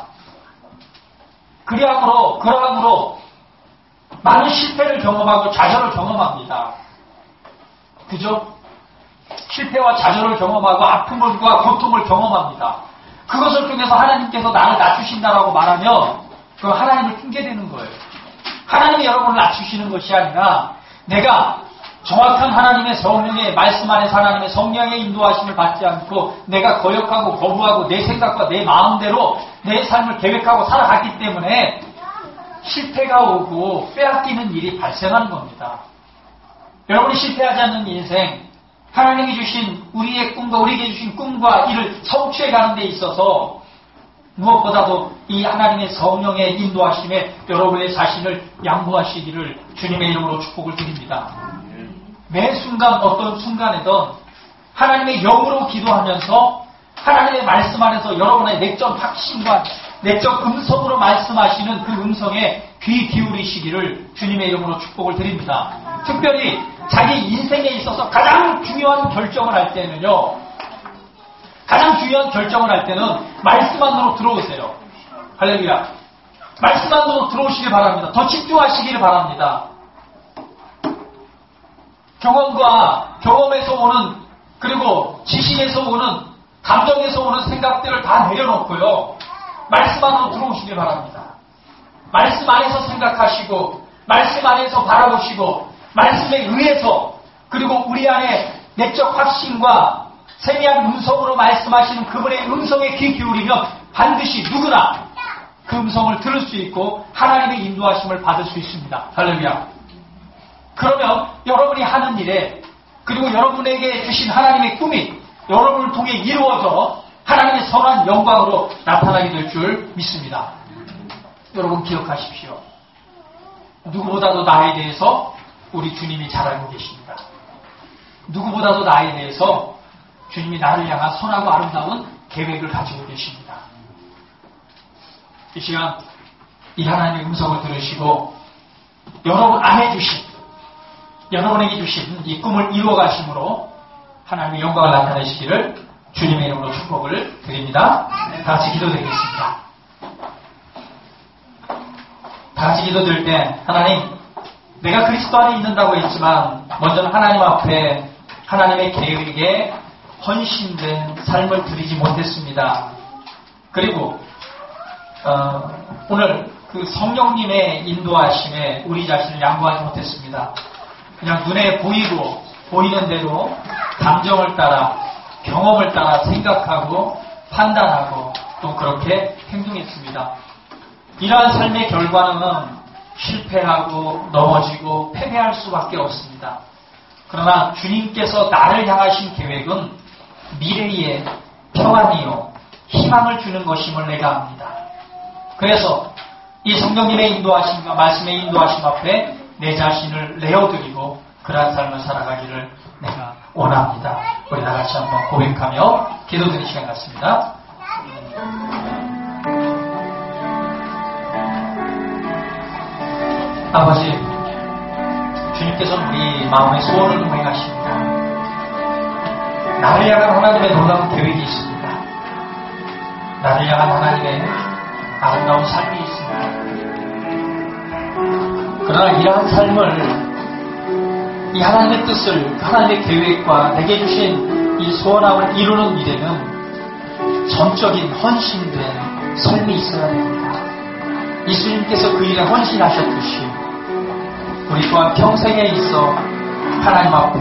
그리함으로, 그러함으로 많은 실패를 경험하고 좌절을 경험합니다. 그죠? 실패와 좌절을 경험하고 아픔과 고통을 경험합니다. 그것을 통해서 하나님께서 나를 낮추신다라고 말하면 그 하나님을 핑계대는 거예요. 하나님이 여러분을 낮추시는 것이 아니라 내가 정확한 하나님의 성령의 말씀 안에서 하나님의 성령의 인도하심을 받지 않고 내가 거역하고 거부하고 내 생각과 내 마음대로 내 삶을 계획하고 살아갔기 때문에 실패가 오고 빼앗기는 일이 발생하는 겁니다. 여러분이 실패하지 않는 인생, 하나님이 주신 우리의 꿈과 우리에게 주신 꿈과 이를 성취해 가는 데 있어서 무엇보다도 이 하나님의 성령의 인도하심에 여러분의 자신을 양보하시기를 주님의 이름으로 축복을 드립니다. 매 순간 어떤 순간에든 하나님의 영으로 기도하면서 하나님의 말씀 안에서 여러분의 내적 확신과 내적 음성으로 말씀하시는 그 음성에 귀 기울이시기를 주님의 이름으로 축복을 드립니다. 특별히 자기 인생에 있어서 가장 중요한 결정을 할 때는요. 가장 중요한 결정을 할 때는 말씀 안으로 들어오세요. 할렐루야. 말씀 안으로 들어오시길 바랍니다. 더 집중하시기를 바랍니다. 경험과 경험에서 오는 그리고 지식에서 오는 감정에서 오는 생각들을 다 내려놓고요. 말씀 안으로 들어오시길 바랍니다. 말씀 안에서 생각하시고 말씀 안에서 바라보시고 말씀에 의해서 그리고 우리 안에 내적 확신과 세미한 음성으로 말씀하시는 그분의 음성에 귀 기울이면 반드시 누구나 그 음성을 들을 수 있고 하나님의 인도하심을 받을 수 있습니다. 할렐루야. 그러면 여러분이 하는 일에 그리고 여러분에게 주신 하나님의 꿈이 여러분을 통해 이루어져 하나님의 선한 영광으로 나타나게 될 줄 믿습니다. 여러분 기억하십시오. 누구보다도 나에 대해서 우리 주님이 잘 알고 계십니다. 누구보다도 나에 대해서 주님이 나를 향한 선하고 아름다운 계획을 가지고 계십니다. 이 시간 이 하나님의 음성을 들으시고 여러분 안에 주신 여러분에게 주신 이 꿈을 이루어 가심으로 하나님의 영광을 나타내시기를 주님의 이름으로 축복을 드립니다. 다 같이 기도드리겠습니다. 다 같이 기도드릴 때 하나님, 내가 그리스도 안에 있는다고 했지만 먼저는 하나님 앞에 하나님의 계획에 헌신된 삶을 드리지 못했습니다. 그리고 어, 오늘 그 성령님의 인도하심에 우리 자신을 양보하지 못했습니다. 그냥 눈에 보이고 보이는 대로 감정을 따라 경험을 따라 생각하고 판단하고 또 그렇게 행동했습니다. 이러한 삶의 결과는 실패하고 넘어지고 패배할 수밖에 없습니다. 그러나 주님께서 나를 향하신 계획은 미래의 평안이요 희망을 주는 것임을 내가 압니다. 그래서 이 성령님의 인도하심과 말씀의 인도하심 앞에 내 자신을 내어드리고 그러한 삶을 살아가기를 내가 원합니다. 우리 다 같이 한번 고백하며 기도드리는 시간 같습니다. 아버지, 주님께서는 우리 마음의 소원을 동행하십니다. 나를 향한 하나님의 놀라운 계획이 있습니다. 나를 향한 하나님의 아름다운 삶이 있습니다. 그러나 이러한 삶을, 이 하나님의 뜻을, 하나님의 계획과 내게 주신 이 소원함을 이루는 미래는 전적인 헌신된 삶이 있어야 됩니다. 예수님께서 그 일에 헌신하셨듯이 우리 또한 평생에 있어 하나님 앞에,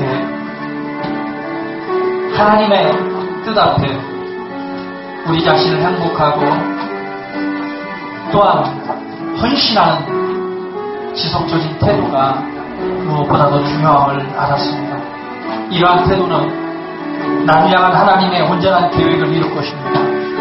하나님의 뜻 앞에 우리 자신을 행복하고 또한 헌신하는 지속적인 태도가 무엇보다도 중요함을 알았습니다. 이러한 태도는 나를 향한 하나님의 온전한 계획을 이룰 것입니다.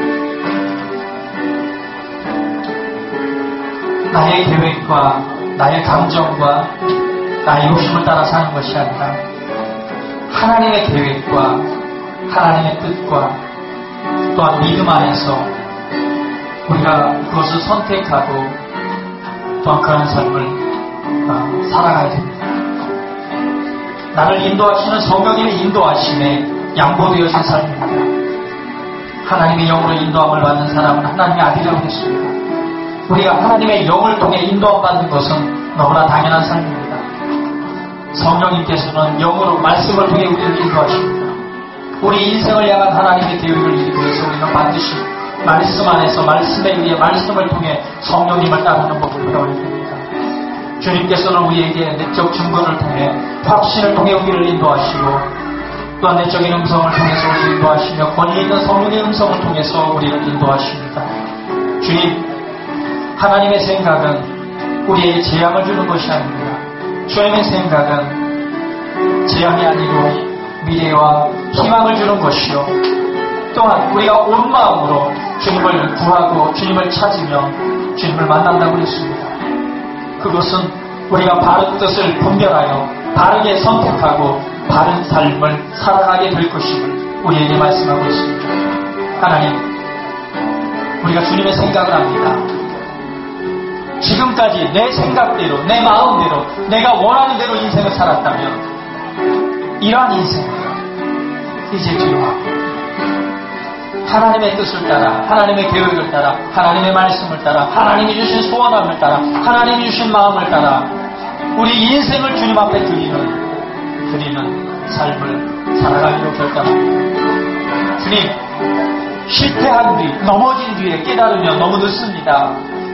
나의 계획과 나의 감정과 나의 욕심을 따라 사는 것이 아니라 하나님의 계획과 하나님의 뜻과 또한 믿음 안에서 우리가 그것을 선택하고 또한 그런 삶을 살아가야 됩니다. 나를 인도하시는 성령님의 인도하심에 양보되어진 삶입니다. 하나님의 영으로 인도함을 받는 사람은 하나님의 아들이라고 했습니다. 우리가 하나님의 영을 통해 인도함 받는 것은 너무나 당연한 삶입니다. 성령님께서는 영으로 말씀을 통해 우리를 인도하십니다. 우리 인생을 향한 하나님의 계획을 이루기 위해서 우리는 반드시 말씀 안에서 말씀에 의해 말씀을 통해 성령님을 따르는 법을 배워야 됩니다. 주님께서는 우리에게 내적 증거를 통해 확신을 통해 우리를 인도하시고 또한 내적인 음성을 통해서 우리를 인도하시며 권위 있는 성령의 음성을 통해서 우리를 인도하십니다. 주님, 하나님의 생각은 우리에게 재앙을 주는 것이 아닙니다. 주님의 생각은 재앙이 아니고 미래와 희망을 주는 것이요 또한 우리가 온 마음으로 주님을 구하고 주님을 찾으며 주님을 만난다고 했습니다. 그것은 우리가 바른 뜻을 분별하여 바르게 선택하고 바른 삶을 살아가게 될 것임을 우리에게 말씀하고 있습니다. 하나님, 우리가 주님의 생각을 합니다. 지금까지 내 생각대로, 내 마음대로, 내가 원하는 대로 인생을 살았다면 이러한 인생을 이제 뒤로하고 하나님의 뜻을 따라, 하나님의 계획을 따라, 하나님의 말씀을 따라, 하나님이 주신 소원함을 따라, 하나님이 주신 마음을 따라 우리 인생을 주님 앞에 드리는 드리는 삶을 살아가기로 결단합니다. 주님, 실패한 뒤, 넘어진 뒤에 깨달으면 너무 늦습니다.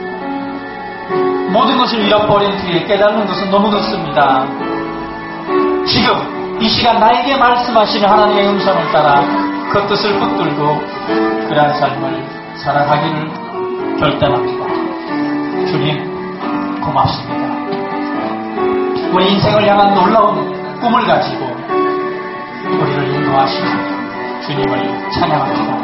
모든 것을 잃어버린 뒤에 깨달는 것은 너무 늦습니다. 지금 이 시간 나에게 말씀하시는 하나님의 음성을 따라 그 뜻을 붙들고 그러한 삶을 살아가기를 결단합니다. 주님, 고맙습니다. 우리 인생을 향한 놀라운 꿈을 가지고 우리를 인도하시는 주님을 찬양합니다.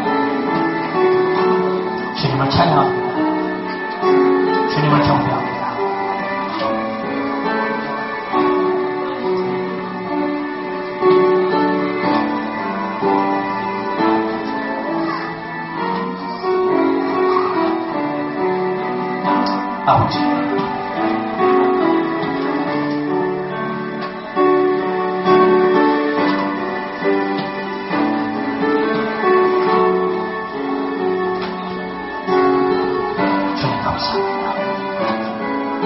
주님을 찬양합니다. 주님을 경배합니다. 아버지, 감사합니다.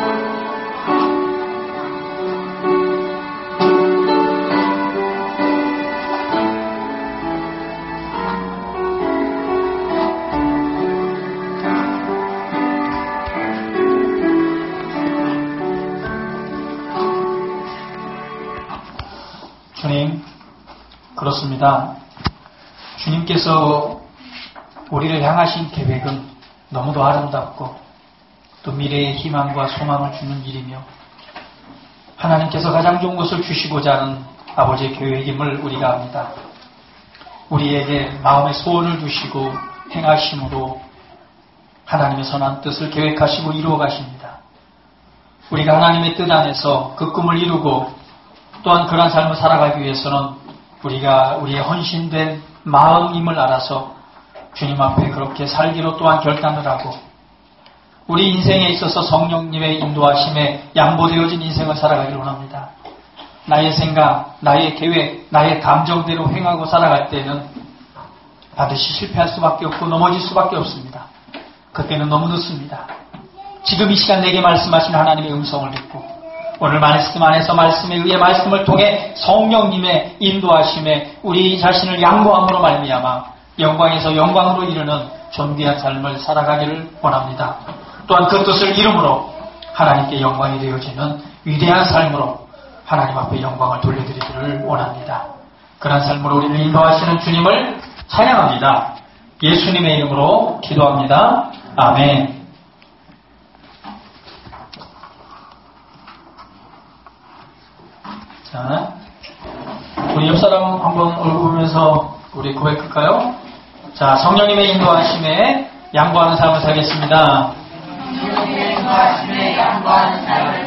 주님, 그렇습니다. 주님께서 우리를 향하신 계획은 너무도 아름답고 또 미래의 희망과 소망을 주는 일이며 하나님께서 가장 좋은 것을 주시고자 하는 아버지의 계획임을 우리가 압니다. 우리에게 마음의 소원을 주시고 행하심으로 하나님의 선한 뜻을 계획하시고 이루어 가십니다. 우리가 하나님의 뜻 안에서 그 꿈을 이루고 또한 그러한 삶을 살아가기 위해서는 우리가 우리의 헌신된 마음임을 알아서 주님 앞에 그렇게 살기로 또한 결단을 하고 우리 인생에 있어서 성령님의 인도하심에 양보되어진 인생을 살아가기를 원합니다. 나의 생각, 나의 계획, 나의 감정대로 행하고 살아갈 때는 반드시 실패할 수밖에 없고 넘어질 수밖에 없습니다. 그때는 너무 늦습니다. 지금 이 시간 내게 말씀하신 하나님의 음성을 듣고 오늘 말씀 안에서 말씀에 의해 말씀을 통해 성령님의 인도하심에 우리 자신을 양보함으로 말미암아 영광에서 영광으로 이르는 존귀한 삶을 살아가기를 원합니다. 또한 그 뜻을 이름으로 하나님께 영광이 되어지는 위대한 삶으로 하나님 앞에 영광을 돌려드리기를 원합니다. 그런 삶으로 우리를 인도하시는 주님을 찬양합니다. 예수님의 이름으로 기도합니다. 아멘. 자, 우리 옆 사람 한번 얼굴 보면서 우리 고백할까요? 자, 성령님의 인도하심에 양보하는 삶을 살겠습니다. 성령님의 인도하심에 양보하는 삶을